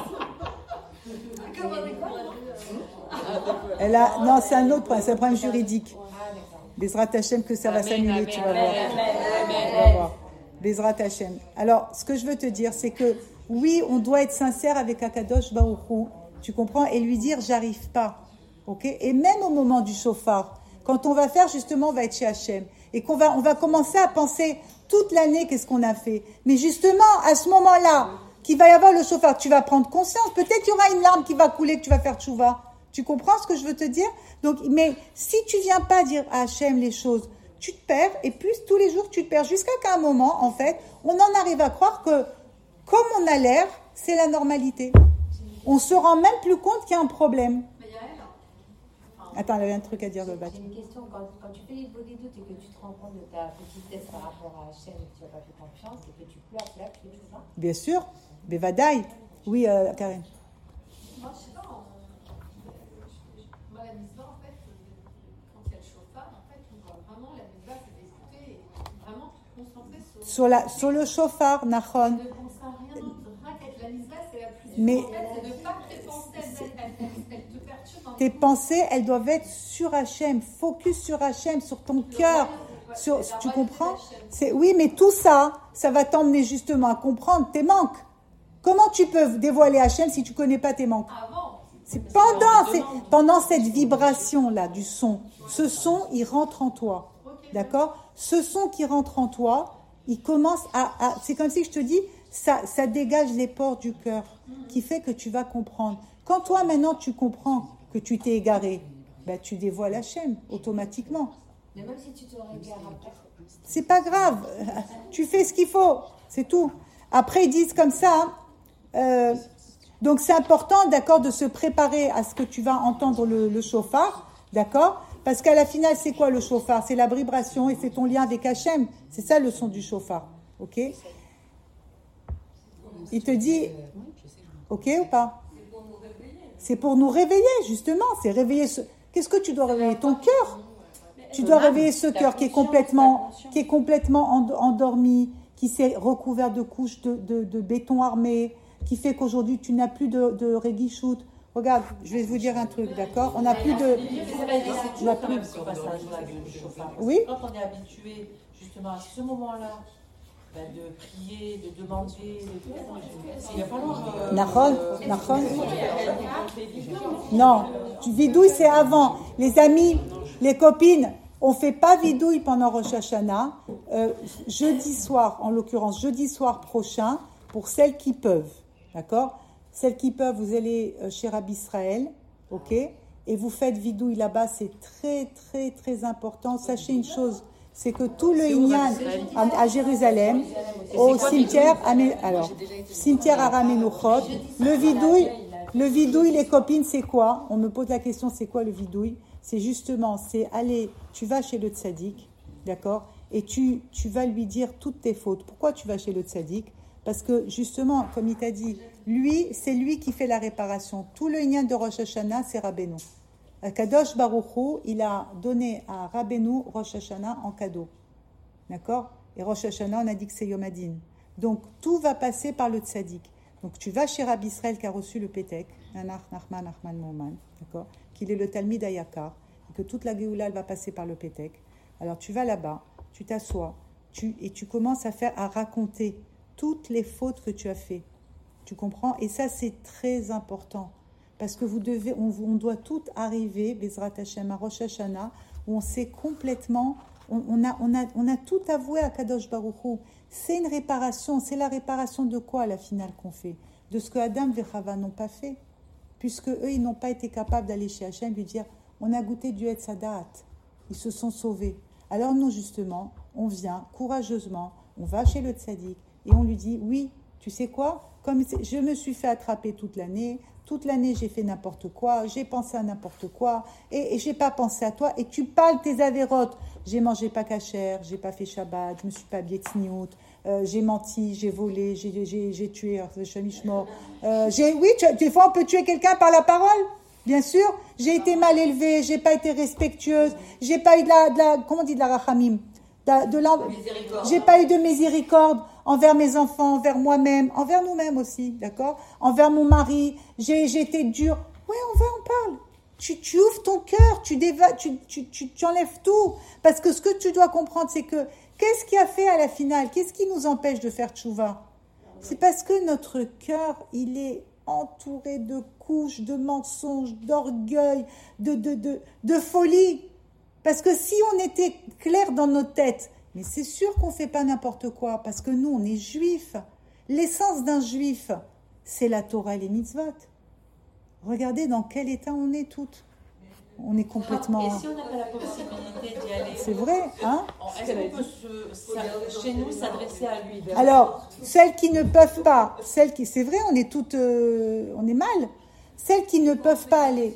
Elle a, non, c'est un autre problème, c'est un problème juridique. Bezrat Hachem que ça va Amen, s'annuler, amen, tu vas amen, voir. amen, Tu vas voir. Bezrat Hachem. Alors, ce que je veux te dire, c'est que oui, on doit être sincère avec Akadosh Baruch Hu, tu comprends, et lui dire j'arrive pas, ok. Et même au moment du chauffard, quand on va faire justement, on va être chez Hachem et qu'on va, on va commencer à penser toute l'année qu'est-ce qu'on a fait. Mais justement, à ce moment-là, qu'il va y avoir le chauffard, tu vas prendre conscience. Peut-être qu'il y aura une larme qui va couler, que tu vas faire tchouva. Tu comprends ce que je veux te dire? Donc, mais si tu viens pas dire à Hachem les choses, tu te perds, et plus tous les jours tu te perds, jusqu'à qu'à un moment, en fait, on en arrive à croire que, comme on a l'air, c'est la normalité. On se rend même plus compte qu'il y a un problème. Mais il y a elle. Attends, elle avait un truc à dire de battre. J'ai une question. Quand, quand tu fais les beaux des doutes et que tu te rends compte de ta petitesse par rapport à Hachem et que tu n'as pas fait confiance et que tu pleures, là, tu fais tout ça. Bien sûr, Bevadaï. Oui, euh, Karen. Moi, je sais pas. on- Moi, la mitzvah, en fait, quand il y concentrer sur, Sur, la, sur le chauffard, Nachon. ne pense à rien d'autre. Raquette, la misva, c'est la plus Mais- dure. En fait, c'est de pas que tes pensées, elles, elles, elles, elles te perturbent. dans Tes ton- pensées, elles doivent être sur Hachem, focus sur Hachem, sur ton cœur. Sur, tu comprends? C'est, oui, mais tout ça, ça va t'emmener justement à comprendre tes manques. Comment tu peux dévoiler Hachem si tu connais pas tes manques? Avant, C'est pendant, c'est pendant cette vibration-là du son. Ce son, il rentre en toi. D'accord? Ce son qui rentre en toi, il commence à... à- c'est comme si je te dis, ça, ça dégage les pores du cœur, qui fait que tu vas comprendre. Quand toi, maintenant, tu comprends que tu t'es égaré, ben, tu dévoiles Hachem, automatiquement. Mais même si tu te regardes après. C'est pas grave. Tu fais ce qu'il faut. C'est tout. Après, ils disent comme ça... euh, donc, c'est important, d'accord, de se préparer à ce que tu vas entendre le, le chauffard, d'accord? Parce qu'à la finale, c'est quoi le chauffard? C'est la vibration et c'est ton lien avec Hachem. C'est ça le son du chauffard, ok? Il te dit, ok ou pas? C'est pour nous réveiller, justement. C'est réveiller ce... Qu'est-ce que tu dois réveiller? Ton cœur. Tu dois réveiller ce cœur qui est complètement, qui est complètement end- endormi, qui s'est recouvert de couches de, de, de béton armé, qui fait qu'aujourd'hui tu n'as plus de, de réguichout. Regarde, je vais vous dire un truc, d'accord? On n'a plus de... C'est n'a quand plus- même ce passage-là du chauffard. Oui. Quand on est habitué justement à ce moment-là, ben, de prier, de demander, de... il va falloir... Euh, Nahon, euh, Nahon. Non, tu- vidouille c'est avant. Les amis, les copines, on fait pas vidouille pendant Rosh Hashanah. Euh, jeudi soir, en l'occurrence jeudi soir prochain, pour celles qui peuvent, d'accord? Celles qui peuvent, vous allez euh, chez Rabbi Israël, ok? Et vous faites vidouille là-bas, c'est très très très important. Sachez une chose, c'est que tout le Inyan à, à Jérusalem, au cimetière, à Mé- alors cimetière à Ramenuchot, le vidouille, le vidouille, les copines, c'est quoi? On me pose la question, c'est quoi le vidouille? C'est justement, c'est aller, tu vas chez le tzaddik, d'accord? Et tu, tu vas lui dire toutes tes fautes. Pourquoi tu vas chez le tzaddik? Parce que justement, comme il t'a dit, lui, c'est lui qui fait la réparation. Tout le Inyan de Rosh Hashanah, c'est Rabbeinu. Kadosh Baruch Hu, il a donné à Rabbeinu Rosh Hashanah en cadeau. D'accord? Et Rosh Hashanah, on a dit que c'est Yom Hadin. Donc, tout va passer par le tzaddik. Donc, tu vas chez Rabbi Israël qui a reçu le Pétek, Nanach Nachman Nachman Mouman, d'accord? Qu'il est le Talmid Ayakar, et que toute la Géoula, elle va passer par le Pétek. Alors, tu vas là-bas, tu t'assois, tu, et tu commences à faire, à raconter toutes les fautes que tu as fait. Tu comprends? Et ça, c'est très important. Parce que vous devez, on, on doit tout arriver, Bezrat Hashem, à Rosh Hashanah, où on s'est complètement, on, on, a, on, a, on a tout avoué à Kadosh Baruch Hu. C'est une réparation. C'est la réparation de quoi, à la finale, qu'on fait? De ce que Adam et Chava n'ont pas fait. Puisque eux, ils n'ont pas été capables d'aller chez Hachem et lui dire, on a goûté du Etz Hadat. Ils se sont sauvés. Alors nous, justement, on vient courageusement, on va chez le tzaddik et on lui dit, oui, tu sais quoi? Comme je me suis fait attraper toute l'année, toute l'année j'ai fait n'importe quoi, j'ai pensé à n'importe quoi, et, et j'ai pas pensé à toi, et tu parles tes avérotes. J'ai mangé pas cachère, j'ai pas fait Shabbat, je me suis pas habillée tsniout, euh, j'ai menti, j'ai volé, j'ai, j'ai, j'ai tué, euh, j'ai, oui, tu, des fois on peut tuer quelqu'un par la parole, bien sûr. J'ai été mal élevée, j'ai pas été respectueuse, j'ai pas eu de la, de la comment on dit de la rachamim, de, de la, j'ai pas eu de miséricorde envers mes enfants, envers moi-même, envers nous-mêmes aussi, d'accord? Envers mon mari, j'ai, j'ai été dure. Ouais, on va, on parle. Tu, tu ouvres ton cœur, tu, déva, tu, tu, tu, tu enlèves tout. Parce que ce que tu dois comprendre, c'est que qu'est-ce qui a fait à la finale? Qu'est-ce qui nous empêche de faire tchouva? C'est parce que notre cœur, il est entouré de couches, de mensonges, d'orgueil, de, de, de, de folie. Parce que si on était clair dans nos têtes, mais c'est sûr qu'on ne fait pas n'importe quoi, parce que nous, on est juifs. L'essence d'un juif, c'est la Torah et les mitzvot. Regardez dans quel état on est toutes. On est complètement... Et si on n'a pas la possibilité d'y aller? C'est vrai, hein? Est-ce qu'on peut se, ça, chez nous s'adresser à lui? Alors, celles qui ne peuvent pas, celles qui, c'est vrai, on est toutes, euh, on est mal. Celles qui ne peuvent pas aller.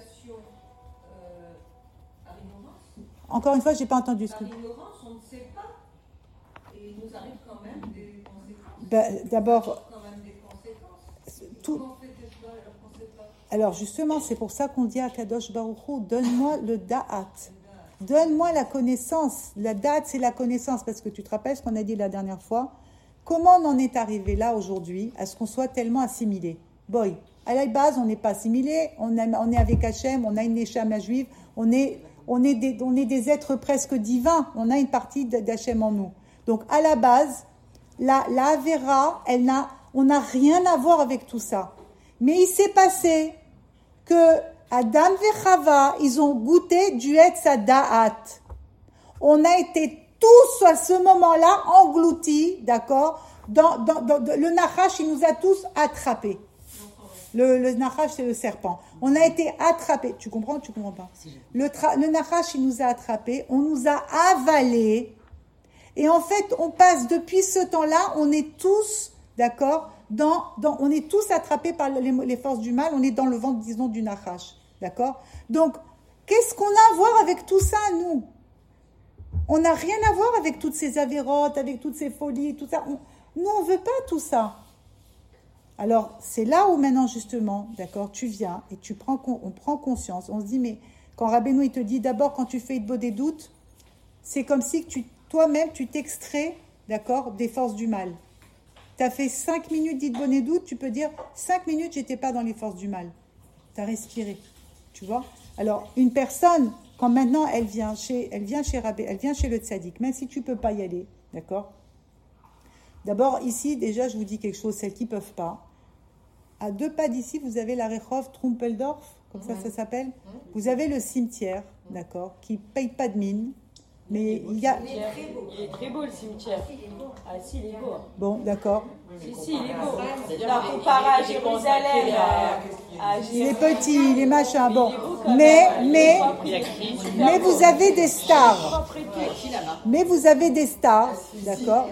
Encore une fois, j'ai pas entendu ce que. Par ignorance, on ne sait pas. Et il nous arrive quand même des conséquences. Ben, d'abord, Quand même des conséquences. tout. Comment on fait des choix alors qu'on ne sait pas? Alors justement, c'est pour ça qu'on dit à Kadosh Baruch Hu, donne-moi le da'at. Donne-moi la connaissance. La date, c'est la connaissance. Parce que tu te rappelles ce qu'on a dit la dernière fois? Comment on en est arrivé là aujourd'hui à ce qu'on soit tellement assimilé? Boy, à la base, on n'est pas assimilé. On, a- on est avec Hachem, on a une Neshama juive. On est, on, est des, on est des êtres presque divins. On a une partie de- d'Hachem en nous. Donc, à la base, la, la Avera, elle n'a, on n'a rien à voir avec tout ça. Mais il s'est passé que Adam et Chava, ils ont goûté du Etz Da'at. On a été tous à ce moment-là engloutis, d'accord, dans, dans, dans, dans- le Nachash, il nous a tous attrapés. Le, le Nachash, c'est le serpent. On a été attrapés. Tu comprends ou tu comprends pas? Le, tra- le Nachash, il nous a attrapés. On nous a avalés. Et en fait, on passe depuis ce temps-là, on est tous, d'accord, dans, dans, on est tous attrapés par les, les forces du mal. On est dans le ventre, disons, du Nachash. D'accord? Donc, qu'est-ce qu'on a à voir avec tout ça, nous? On n'a rien à voir avec toutes ces avérotes, avec toutes ces folies, tout ça. On- nous, on ne veut pas tout ça. Alors, c'est là où maintenant, justement, d'accord, tu viens et tu prends, con- on prend conscience. On se dit, mais quand Rabbeinu, il te dit, d'abord, quand tu fais Hitbo des doutes, c'est comme si que tu, toi-même, tu t'extrais, d'accord, des forces du mal. Tu as fait cinq minutes d'Hitbo des doutes, tu peux dire, cinq minutes, j'étais pas dans les forces du mal. Tu as respiré, tu vois. Alors, une personne, quand maintenant, elle vient chez, elle vient chez Rabbe, elle vient chez le tzaddik, même si tu peux pas y aller, d'accord. D'abord, ici, déjà, je vous dis quelque chose, celles qui peuvent pas. À deux pas d'ici, vous avez la Rehov Trumpeldorf, comme ça, ça s'appelle. Vous avez le cimetière, d'accord, qui paye pas de mine, mais il y a... Il est très beau le cimetière. Ah si, il est beau. Bon, d'accord. Si, si, il est beau. Là, comparé à Jérusalem, à, à Il est petit, il est machin, bon. Mais, mais, mais vous avez des stars. Mais vous avez des stars, d'accord.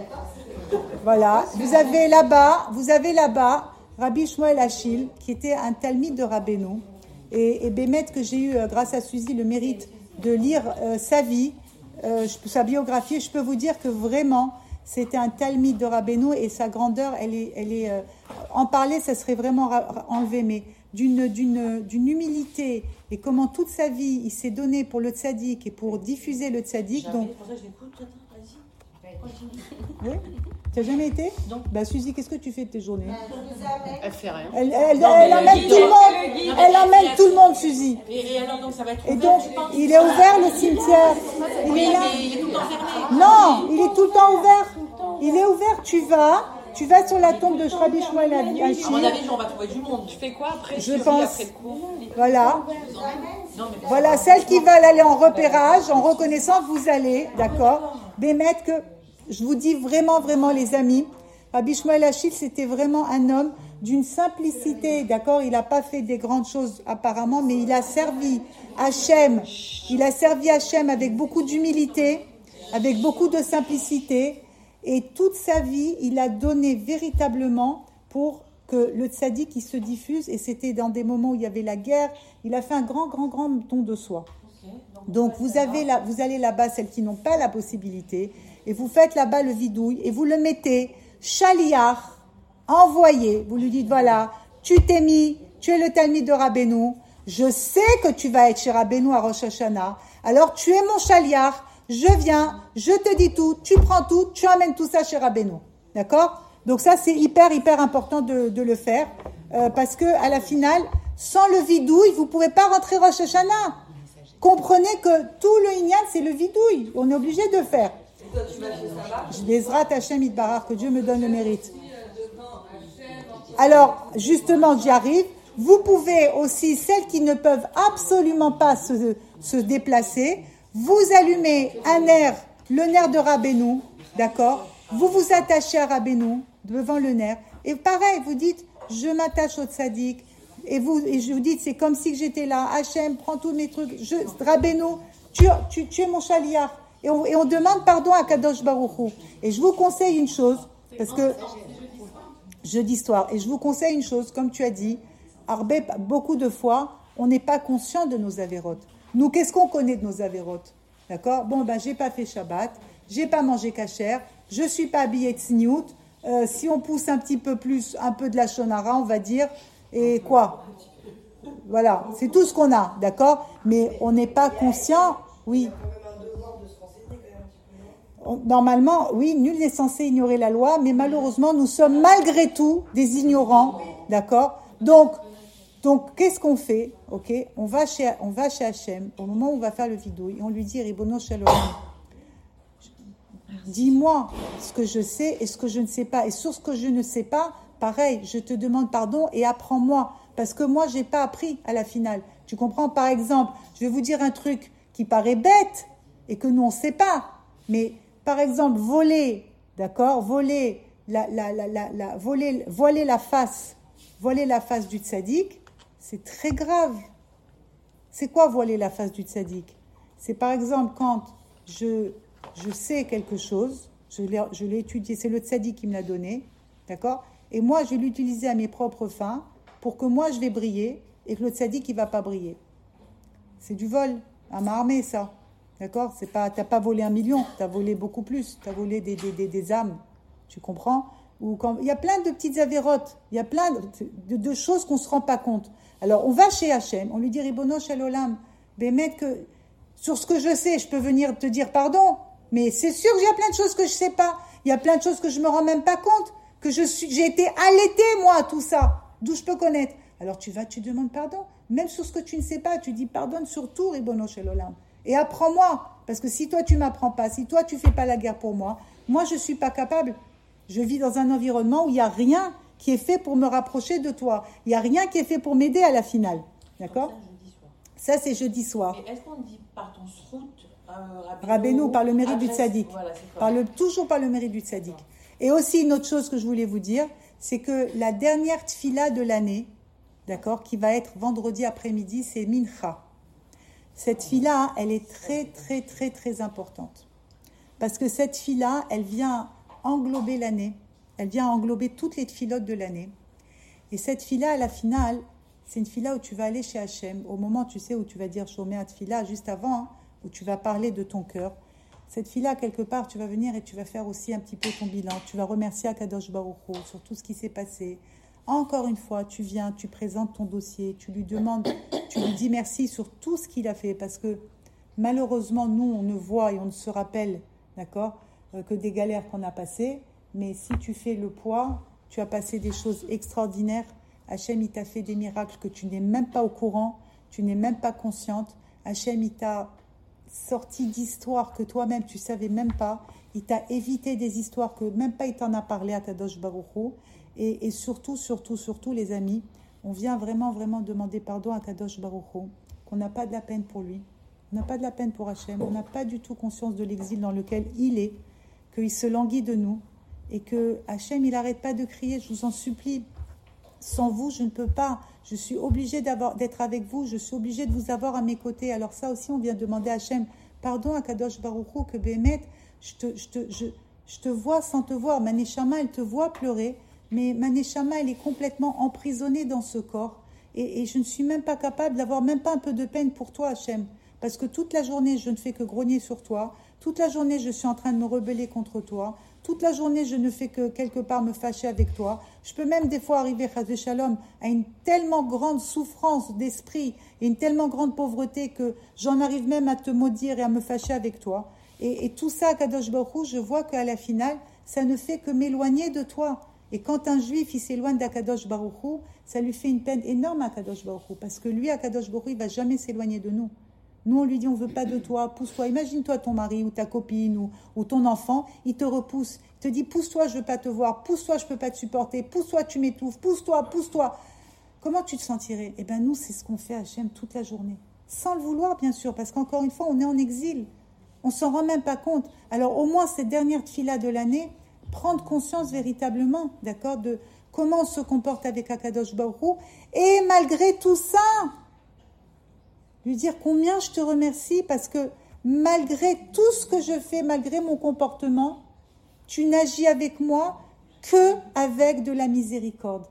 Voilà. Vous avez là-bas, vous avez là-bas Rabbi Shmuel Achille, qui était un talmide de Rabbeinu. Et, et Bémet, que j'ai eu, euh, grâce à Suzy, le mérite de lire euh, sa vie, euh, je- sa biographie. Je peux vous dire que vraiment, c'était un talmide de Rabbeinu et sa grandeur, elle est, elle est, euh, en parler, ça serait vraiment ra- ra- enlevé, mais d'une, d'une, d'une humilité et comment toute sa vie, il s'est donné pour le tzaddik et pour diffuser le tzaddik. Jamais, Donc, pour ça, je l'écoute. Attends, vas-y. Continue. oui. Tu n'as jamais été? Non. Bah, Suzy, qu'est-ce que tu fais de tes journées? Elle fait rien. Elle, elle, Non, elle mais emmène le tout le guide, monde. le guide. Elle emmène tout le monde, Suzy. Et, et alors, donc, ça va être Et ouvert, donc, tu penses? il est ouvert le cimetière. Il Oui, est là. mais il est tout le temps fermé. Non, il est tout le temps ouvert. Il est ouvert. Tu vas, tu vas sur la tombe de Rabbi Shmuel À mon Achille. avis, on va trouver du monde. Tu fais quoi après? Je Tu pense. vis après le cours. Voilà. Non, mais Voilà, celles qui veulent aller en repérage, en reconnaissance, vous allez, d'accord? Bémet que, je vous dis vraiment, vraiment, les amis, Rabbi Shmuel Achille, c'était vraiment un homme d'une simplicité, d'accord? Il n'a pas fait des grandes choses apparemment, mais il a servi Hachem, il a servi Hachem avec beaucoup d'humilité, avec beaucoup de simplicité, et toute sa vie, il a donné véritablement pour que le tzaddik, il se diffuse, et c'était dans des moments où il y avait la guerre, il a fait un grand, grand, grand don de soi. Donc vous, avez là, vous allez là-bas, celles qui n'ont pas la possibilité, et vous faites là-bas le vidouille, et vous le mettez, chaliar, envoyé, vous lui dites, voilà, tu t'es mis, tu es le talmide de Rabbeinu, je sais que tu vas être chez Rabbeinu à Rosh Hashanah, alors tu es mon chaliar, je viens, je te dis tout, tu prends tout, tu amènes tout ça chez Rabbeinu, d'accord? Donc ça, c'est hyper, hyper important de, de le faire, euh, parce que à la finale, sans le vidouille, vous pouvez pas rentrer Rosh Hashanah. Comprenez que tout le Inyan, c'est le vidouille. On est obligé de faire. Je Bezrat Hashem Itbarach, que Dieu me donne le mérite. Alors, justement, j'y arrive. Vous pouvez aussi, celles qui ne peuvent absolument pas se, se déplacer, vous allumez un nerf, le nerf de Rabbeinu, d'accord? Vous vous attachez à Rabbeinu, devant le nerf. Et pareil, vous dites, je m'attache au tzaddik. Et, vous, et je vous dis, c'est comme si j'étais là. Hachem, prends tous mes trucs. Je, Rabbeinu, tu, tu, tu es mon chaliar. Et on, et on demande pardon à Kadosh Baruch Hu. Et je vous conseille une chose, parce que jeu d'histoire, et je vous conseille une chose, comme tu as dit, Arbe, beaucoup de fois, on n'est pas conscient de nos avérotes. Nous, qu'est-ce qu'on connaît de nos avérotes? D'accord? Bon, ben, j'ai pas fait Shabbat, j'ai pas mangé kasher, je suis pas habillée de sniout. Euh, si on pousse un petit peu plus, un peu de la shonara, on va dire, et quoi? Voilà, c'est tout ce qu'on a, d'accord? Mais on n'est pas conscient, oui. quand même on, normalement, oui, nul n'est censé ignorer la loi, mais malheureusement, nous sommes malgré tout des ignorants, d'accord? Donc, donc, qu'est-ce qu'on fait? Ok, on va chez, on va chez Hachem, au moment où on va faire le vidouille, et on lui dit, Ribono Shalom, dis-moi ce que je sais et ce que je ne sais pas. Et sur ce que je ne sais pas, pareil, je te demande pardon et apprends-moi. Parce que moi, je n'ai pas appris à la finale. Tu comprends? Par exemple, je vais vous dire un truc qui paraît bête et que nous, on ne sait pas. Mais par exemple, voler, d'accord? Voler la, la, la, la, la, voler, voiler la face, voiler la face du tzaddik, c'est très grave. C'est quoi voiler la face du tzaddik? C'est par exemple quand je... je sais quelque chose, je l'ai, je l'ai étudié, c'est le tzaddik qui me l'a donné, d'accord? Et moi, je vais l'utiliser à mes propres fins pour que moi, je vais briller et que le tzaddik, il ne va pas briller. C'est du vol, à main armée, ça, d'accord? C'est pas, tu n'as pas volé un million, tu as volé beaucoup plus, tu as volé des, des, des, des âmes, tu comprends? Ou quand, il y a plein de petites avérotes, il y a plein de, de, de choses qu'on ne se rend pas compte. Alors, on va chez Hachem, on lui dit, Ribono Shel Olam, Bémet, que sur ce que je sais, je peux venir te dire pardon. Mais c'est sûr qu'il y a plein de choses que je ne sais pas. Il y a plein de choses que je ne me rends même pas compte. Que je suis, j'ai été allaitée, moi, tout ça. D'où je peux connaître. Alors tu vas, tu demandes pardon. Même sur ce que tu ne sais pas, tu dis pardonne sur tout, Ribono Shel Olam. Et apprends-moi. Parce que si toi, tu ne m'apprends pas, si toi, tu ne fais pas la guerre pour moi, moi, je ne suis pas capable. Je vis dans un environnement où il n'y a rien qui est fait pour me rapprocher de toi. Il n'y a rien qui est fait pour m'aider à la finale. D'accord? Ça, c'est jeudi soir. Mais est-ce qu'on dit par ton srout Euh, Rabbeinu, par le mérite adresse, du tzaddik, voilà, par le, toujours par le mérite du tzaddik. Et aussi une autre chose que je voulais vous dire, c'est que la dernière tfila de l'année, d'accord, qui va être vendredi après-midi, c'est Mincha. Cette tfila, elle est très très très très importante. Parce que cette tfila, elle vient englober l'année, elle vient englober toutes les tfilotes de l'année. Et cette tfila, à la finale, c'est une tfila où tu vas aller chez Hachem, au moment, tu sais, où tu vas dire Shomer tfila, juste avant, hein, où tu vas parler de ton cœur. Cette fille-là, quelque part, tu vas venir et tu vas faire aussi un petit peu ton bilan. Tu vas remercier Akadosh Baruch Hu sur tout ce qui s'est passé. Encore une fois, tu viens, tu présentes ton dossier, tu lui demandes, tu lui dis merci sur tout ce qu'il a fait. Parce que malheureusement, nous, on ne voit et on ne se rappelle, d'accord, euh, que des galères qu'on a passées. Mais si tu fais le poids, tu as passé des choses extraordinaires. Hachem, il t'a fait des miracles que tu n'es même pas au courant, tu n'es même pas consciente. Hachem, il t'a sorti d'histoires que toi-même tu savais même pas, il t'a évité des histoires que même pas il t'en a parlé à Kadosh Baruch Hu. et, et surtout, surtout, surtout les amis, on vient vraiment, vraiment demander pardon à Kadosh Baruch Hu, qu'on n'a pas de la peine pour lui, on n'a pas de la peine pour Hachem, on n'a pas du tout conscience de l'exil dans lequel il est, qu'il se languit de nous, et que Hachem, il n'arrête pas de crier, je vous en supplie, sans vous, je ne peux pas. Je suis obligée d'avoir, d'être avec vous. Je suis obligée de vous avoir à mes côtés. Alors ça aussi, on vient demander à Hachem, pardon à Kadosh Baruch Hu, que Bémet, je te, je, te, je, je te vois sans te voir. Ma Neshama, elle te voit pleurer, mais ma Neshama, elle est complètement emprisonnée dans ce corps. Et, et je ne suis même pas capable d'avoir même pas un peu de peine pour toi, Hachem. Parce que toute la journée, je ne fais que grogner sur toi. Toute la journée, je suis en train de me rebeller contre toi. Toute la journée, je ne fais que quelque part me fâcher avec toi. Je peux même des fois arriver, Chas Shalom, à une tellement grande souffrance d'esprit et une tellement grande pauvreté que j'en arrive même à te maudire et à me fâcher avec toi. Et, et tout ça, Kadosh Baruch Hu, je vois qu'à la finale, ça ne fait que m'éloigner de toi. Et quand un juif, il s'éloigne d'Akadosh Baruch Hu, ça lui fait une peine énorme à Kadosh Baruch Hu, parce que lui, Akadosh Baruch Hu, il ne va jamais s'éloigner de nous. Nous, on lui dit, on ne veut pas de toi, pousse-toi. Imagine-toi ton mari ou ta copine ou, ou ton enfant, il te repousse. Il te dit, pousse-toi, je ne veux pas te voir. Pousse-toi, je ne peux pas te supporter. Pousse-toi, tu m'étouffes. Pousse-toi, pousse-toi. Comment tu te sentirais? Eh bien, nous, c'est ce qu'on fait à Hachem toute la journée. Sans le vouloir, bien sûr, parce qu'encore une fois, on est en exil. On ne s'en rend même pas compte. Alors, au moins, cette dernière tfila de l'année, prendre conscience véritablement, d'accord, de comment on se comporte avec Akadosh Baruch Hu. Et malgré tout ça, lui dire combien je te remercie parce que malgré tout ce que je fais, malgré mon comportement, tu n'agis avec moi que avec de la miséricorde.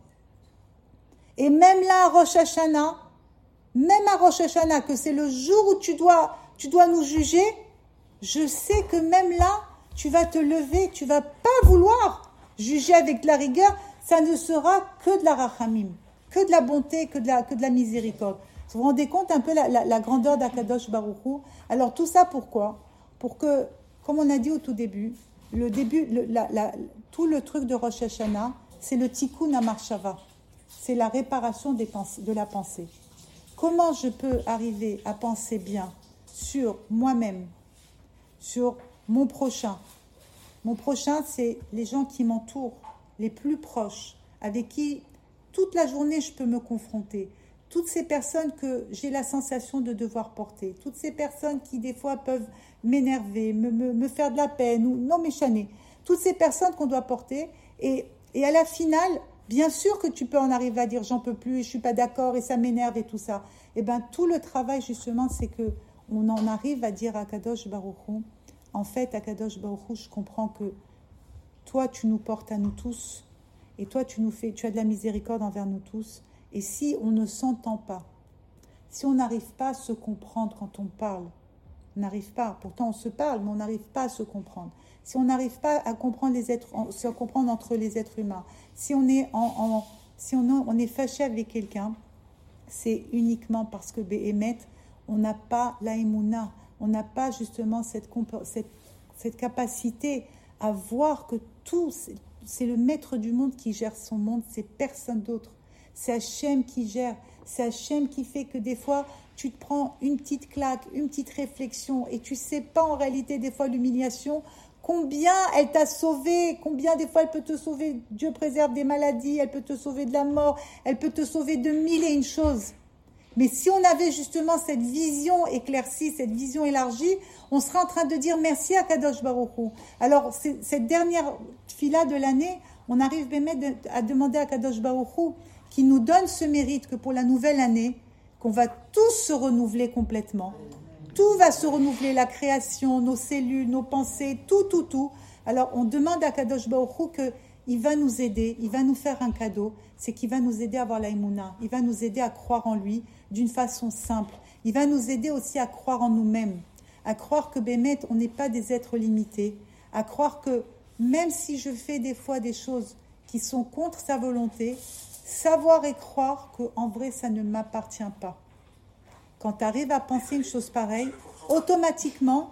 Et même là, à Rosh Hashanah, même à Rosh Hashanah, que c'est le jour où tu dois, tu dois nous juger, je sais que même là, tu vas te lever, tu vas pas vouloir juger avec de la rigueur, ça ne sera que de la rachamim, que de la bonté, que de la, que de la miséricorde. Vous vous rendez compte un peu la, la, la grandeur d'Akadosh Baruch Hu? Alors tout ça pourquoi? Pour que comme on a dit au tout début, le début, le, la, la, tout le truc de Rosh Hashanah, c'est le tikkun hamarshava. C'est la réparation des pensées, de la pensée. Comment je peux arriver à penser bien sur moi-même, sur mon prochain? Mon prochain, c'est les gens qui m'entourent, les plus proches, avec qui toute la journée je peux me confronter. Toutes ces personnes que j'ai la sensation de devoir porter, toutes ces personnes qui des fois peuvent m'énerver, me, me, me faire de la peine ou non m'échaner, toutes ces personnes qu'on doit porter. Et, et à la finale, bien sûr que tu peux en arriver à dire j'en peux plus, et je suis pas d'accord et ça m'énerve et tout ça. Et bien tout le travail justement, c'est que on en arrive à dire à Kadosh Baruch Hu, en fait à Kadosh Baruch Hu, je comprends que toi tu nous portes à nous tous et toi tu nous fais, tu as de la miséricorde envers nous tous. Et si on ne s'entend pas, si on n'arrive pas à se comprendre quand on parle, on n'arrive pas, pourtant on se parle, mais on n'arrive pas à se comprendre. Si on n'arrive pas à comprendre les êtres, se comprendre entre les êtres humains, si on est en, en si on, on est fâché avec quelqu'un, c'est uniquement parce que Béhémet, on n'a pas la émouna, on n'a pas justement cette, cette, cette capacité à voir que tout, c'est, c'est le maître du monde qui gère son monde, c'est personne d'autre. C'est Hachem qui gère, c'est Hachem qui fait que des fois, tu te prends une petite claque, une petite réflexion et tu ne sais pas en réalité des fois l'humiliation, combien elle t'a sauvé, combien des fois elle peut te sauver, Dieu préserve des maladies, elle peut te sauver de la mort, elle peut te sauver de mille et une choses. Mais si on avait justement cette vision éclaircie, cette vision élargie, on serait en train de dire merci à Kadosh Baruch Hu. Alors, c'est, cette dernière fila de l'année, on arrive même à demander à Kadosh Baruch Hu qui nous donne ce mérite que pour la nouvelle année, qu'on va tous se renouveler complètement. Tout va se renouveler, la création, nos cellules, nos pensées, tout, tout, tout. Alors, on demande à Kadosh Baruch Hu qu'il va nous aider, il va nous faire un cadeau, c'est qu'il va nous aider à avoir la émouna, il va nous aider à croire en lui d'une façon simple. Il va nous aider aussi à croire en nous-mêmes, à croire que Bémet, on n'est pas des êtres limités, à croire que même si je fais des fois des choses qui sont contre sa volonté, savoir et croire qu'en vrai, ça ne m'appartient pas. Quand tu arrives à penser une chose pareille, automatiquement,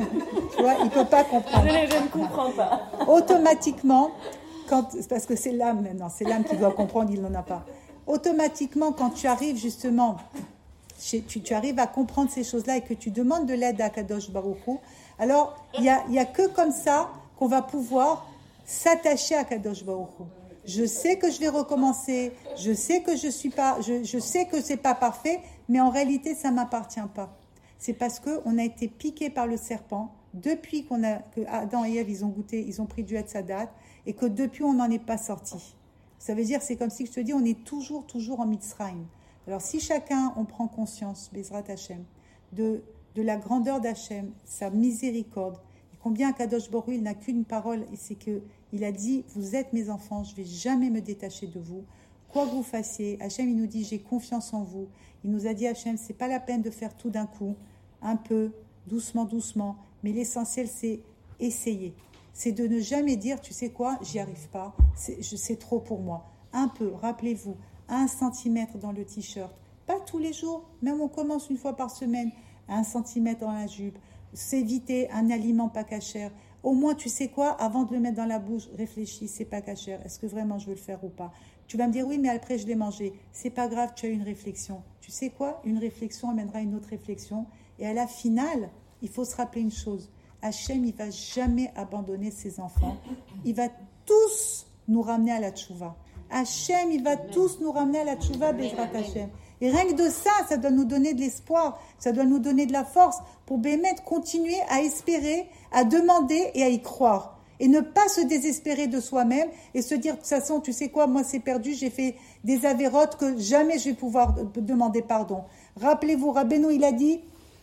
tu vois, il ne peut pas comprendre. Je, je ne comprends pas. Automatiquement, quand, parce que c'est l'âme maintenant, c'est l'âme qui doit comprendre, il n'en a pas. Automatiquement, quand tu arrives justement, tu, tu arrives à comprendre ces choses-là et que tu demandes de l'aide à Kadosh Baruch Hu, alors il n'y a, y a que comme ça qu'on va pouvoir s'attacher à Kadosh Baruch Hu. Je sais que je vais recommencer, je sais que je suis pas, je, je sais que c'est pas parfait, mais en réalité ça m'appartient pas. C'est parce que on a été piqué par le serpent depuis qu'on a, que Adam et Ève ils ont goûté, ils ont pris du Etz Hadat et que depuis on n'en est pas sorti. Ça veut dire c'est comme si je te dis on est toujours toujours en Mitzrayim. Alors si chacun on prend conscience, Bezrat Hashem, de de la grandeur d'Hachem, sa miséricorde, et combien Kadosh Baruch Hu il n'a qu'une parole et c'est que il a dit, vous êtes mes enfants, je ne vais jamais me détacher de vous. Quoi que vous fassiez, Hachem, il nous dit, j'ai confiance en vous. Il nous a dit, Hachem, ce n'est pas la peine de faire tout d'un coup, un peu, doucement, doucement. Mais l'essentiel, c'est essayer. C'est de ne jamais dire, tu sais quoi, j'y arrive pas, c'est, je, c'est trop pour moi. Un peu, rappelez-vous, un centimètre dans le t-shirt. Pas tous les jours, même on commence une fois par semaine, un centimètre dans la jupe. S'éviter un aliment pas cachère. Au moins, tu sais quoi, avant de le mettre dans la bouche, réfléchis, c'est pas cachère. Est-ce que vraiment je veux le faire ou pas? Tu vas me dire, oui, mais après je l'ai mangé. C'est pas grave, tu as une réflexion. Tu sais quoi? Une réflexion amènera une autre réflexion. Et à la finale, il faut se rappeler une chose. Hachem, il va jamais abandonner ses enfants. Il va tous nous ramener à la tchouva. Hachem, il va tous nous ramener à la tchouva, Bezrat Hachem. Et rien que de ça, ça doit nous donner de l'espoir, ça doit nous donner de la force pour Bémet continuer à espérer, à demander et à y croire. Et ne pas se désespérer de soi-même et se dire, de toute façon, tu sais quoi, moi c'est perdu, j'ai fait des avérotes que jamais je vais pouvoir demander pardon. Rappelez-vous, Rabbeinu, il a dit,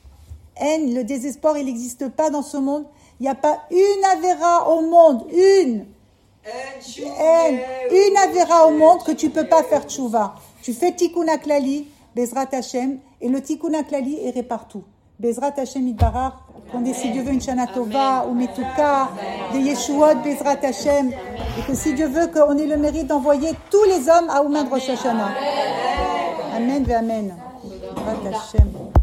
haine, le désespoir, il n'existe pas dans ce monde. Il n'y a pas une avéra au monde, une, haine, une avéra au monde que tu ne peux pas faire tchouva. Tu fais Tikkun HaKlali, Bezrat Hashem, et le Tikkun HaKlali est répare tout. Bezrat Hashem Yitbarach, qu'on ait si Dieu veut une Shana Tova, ou Metuka, des Yeshuot, Bezrat Hashem, et que si Dieu veut qu'on ait le mérite d'envoyer tous les hommes à Ouman Rosh Hashanah. Amen ve Amen. Bezrat Hashem.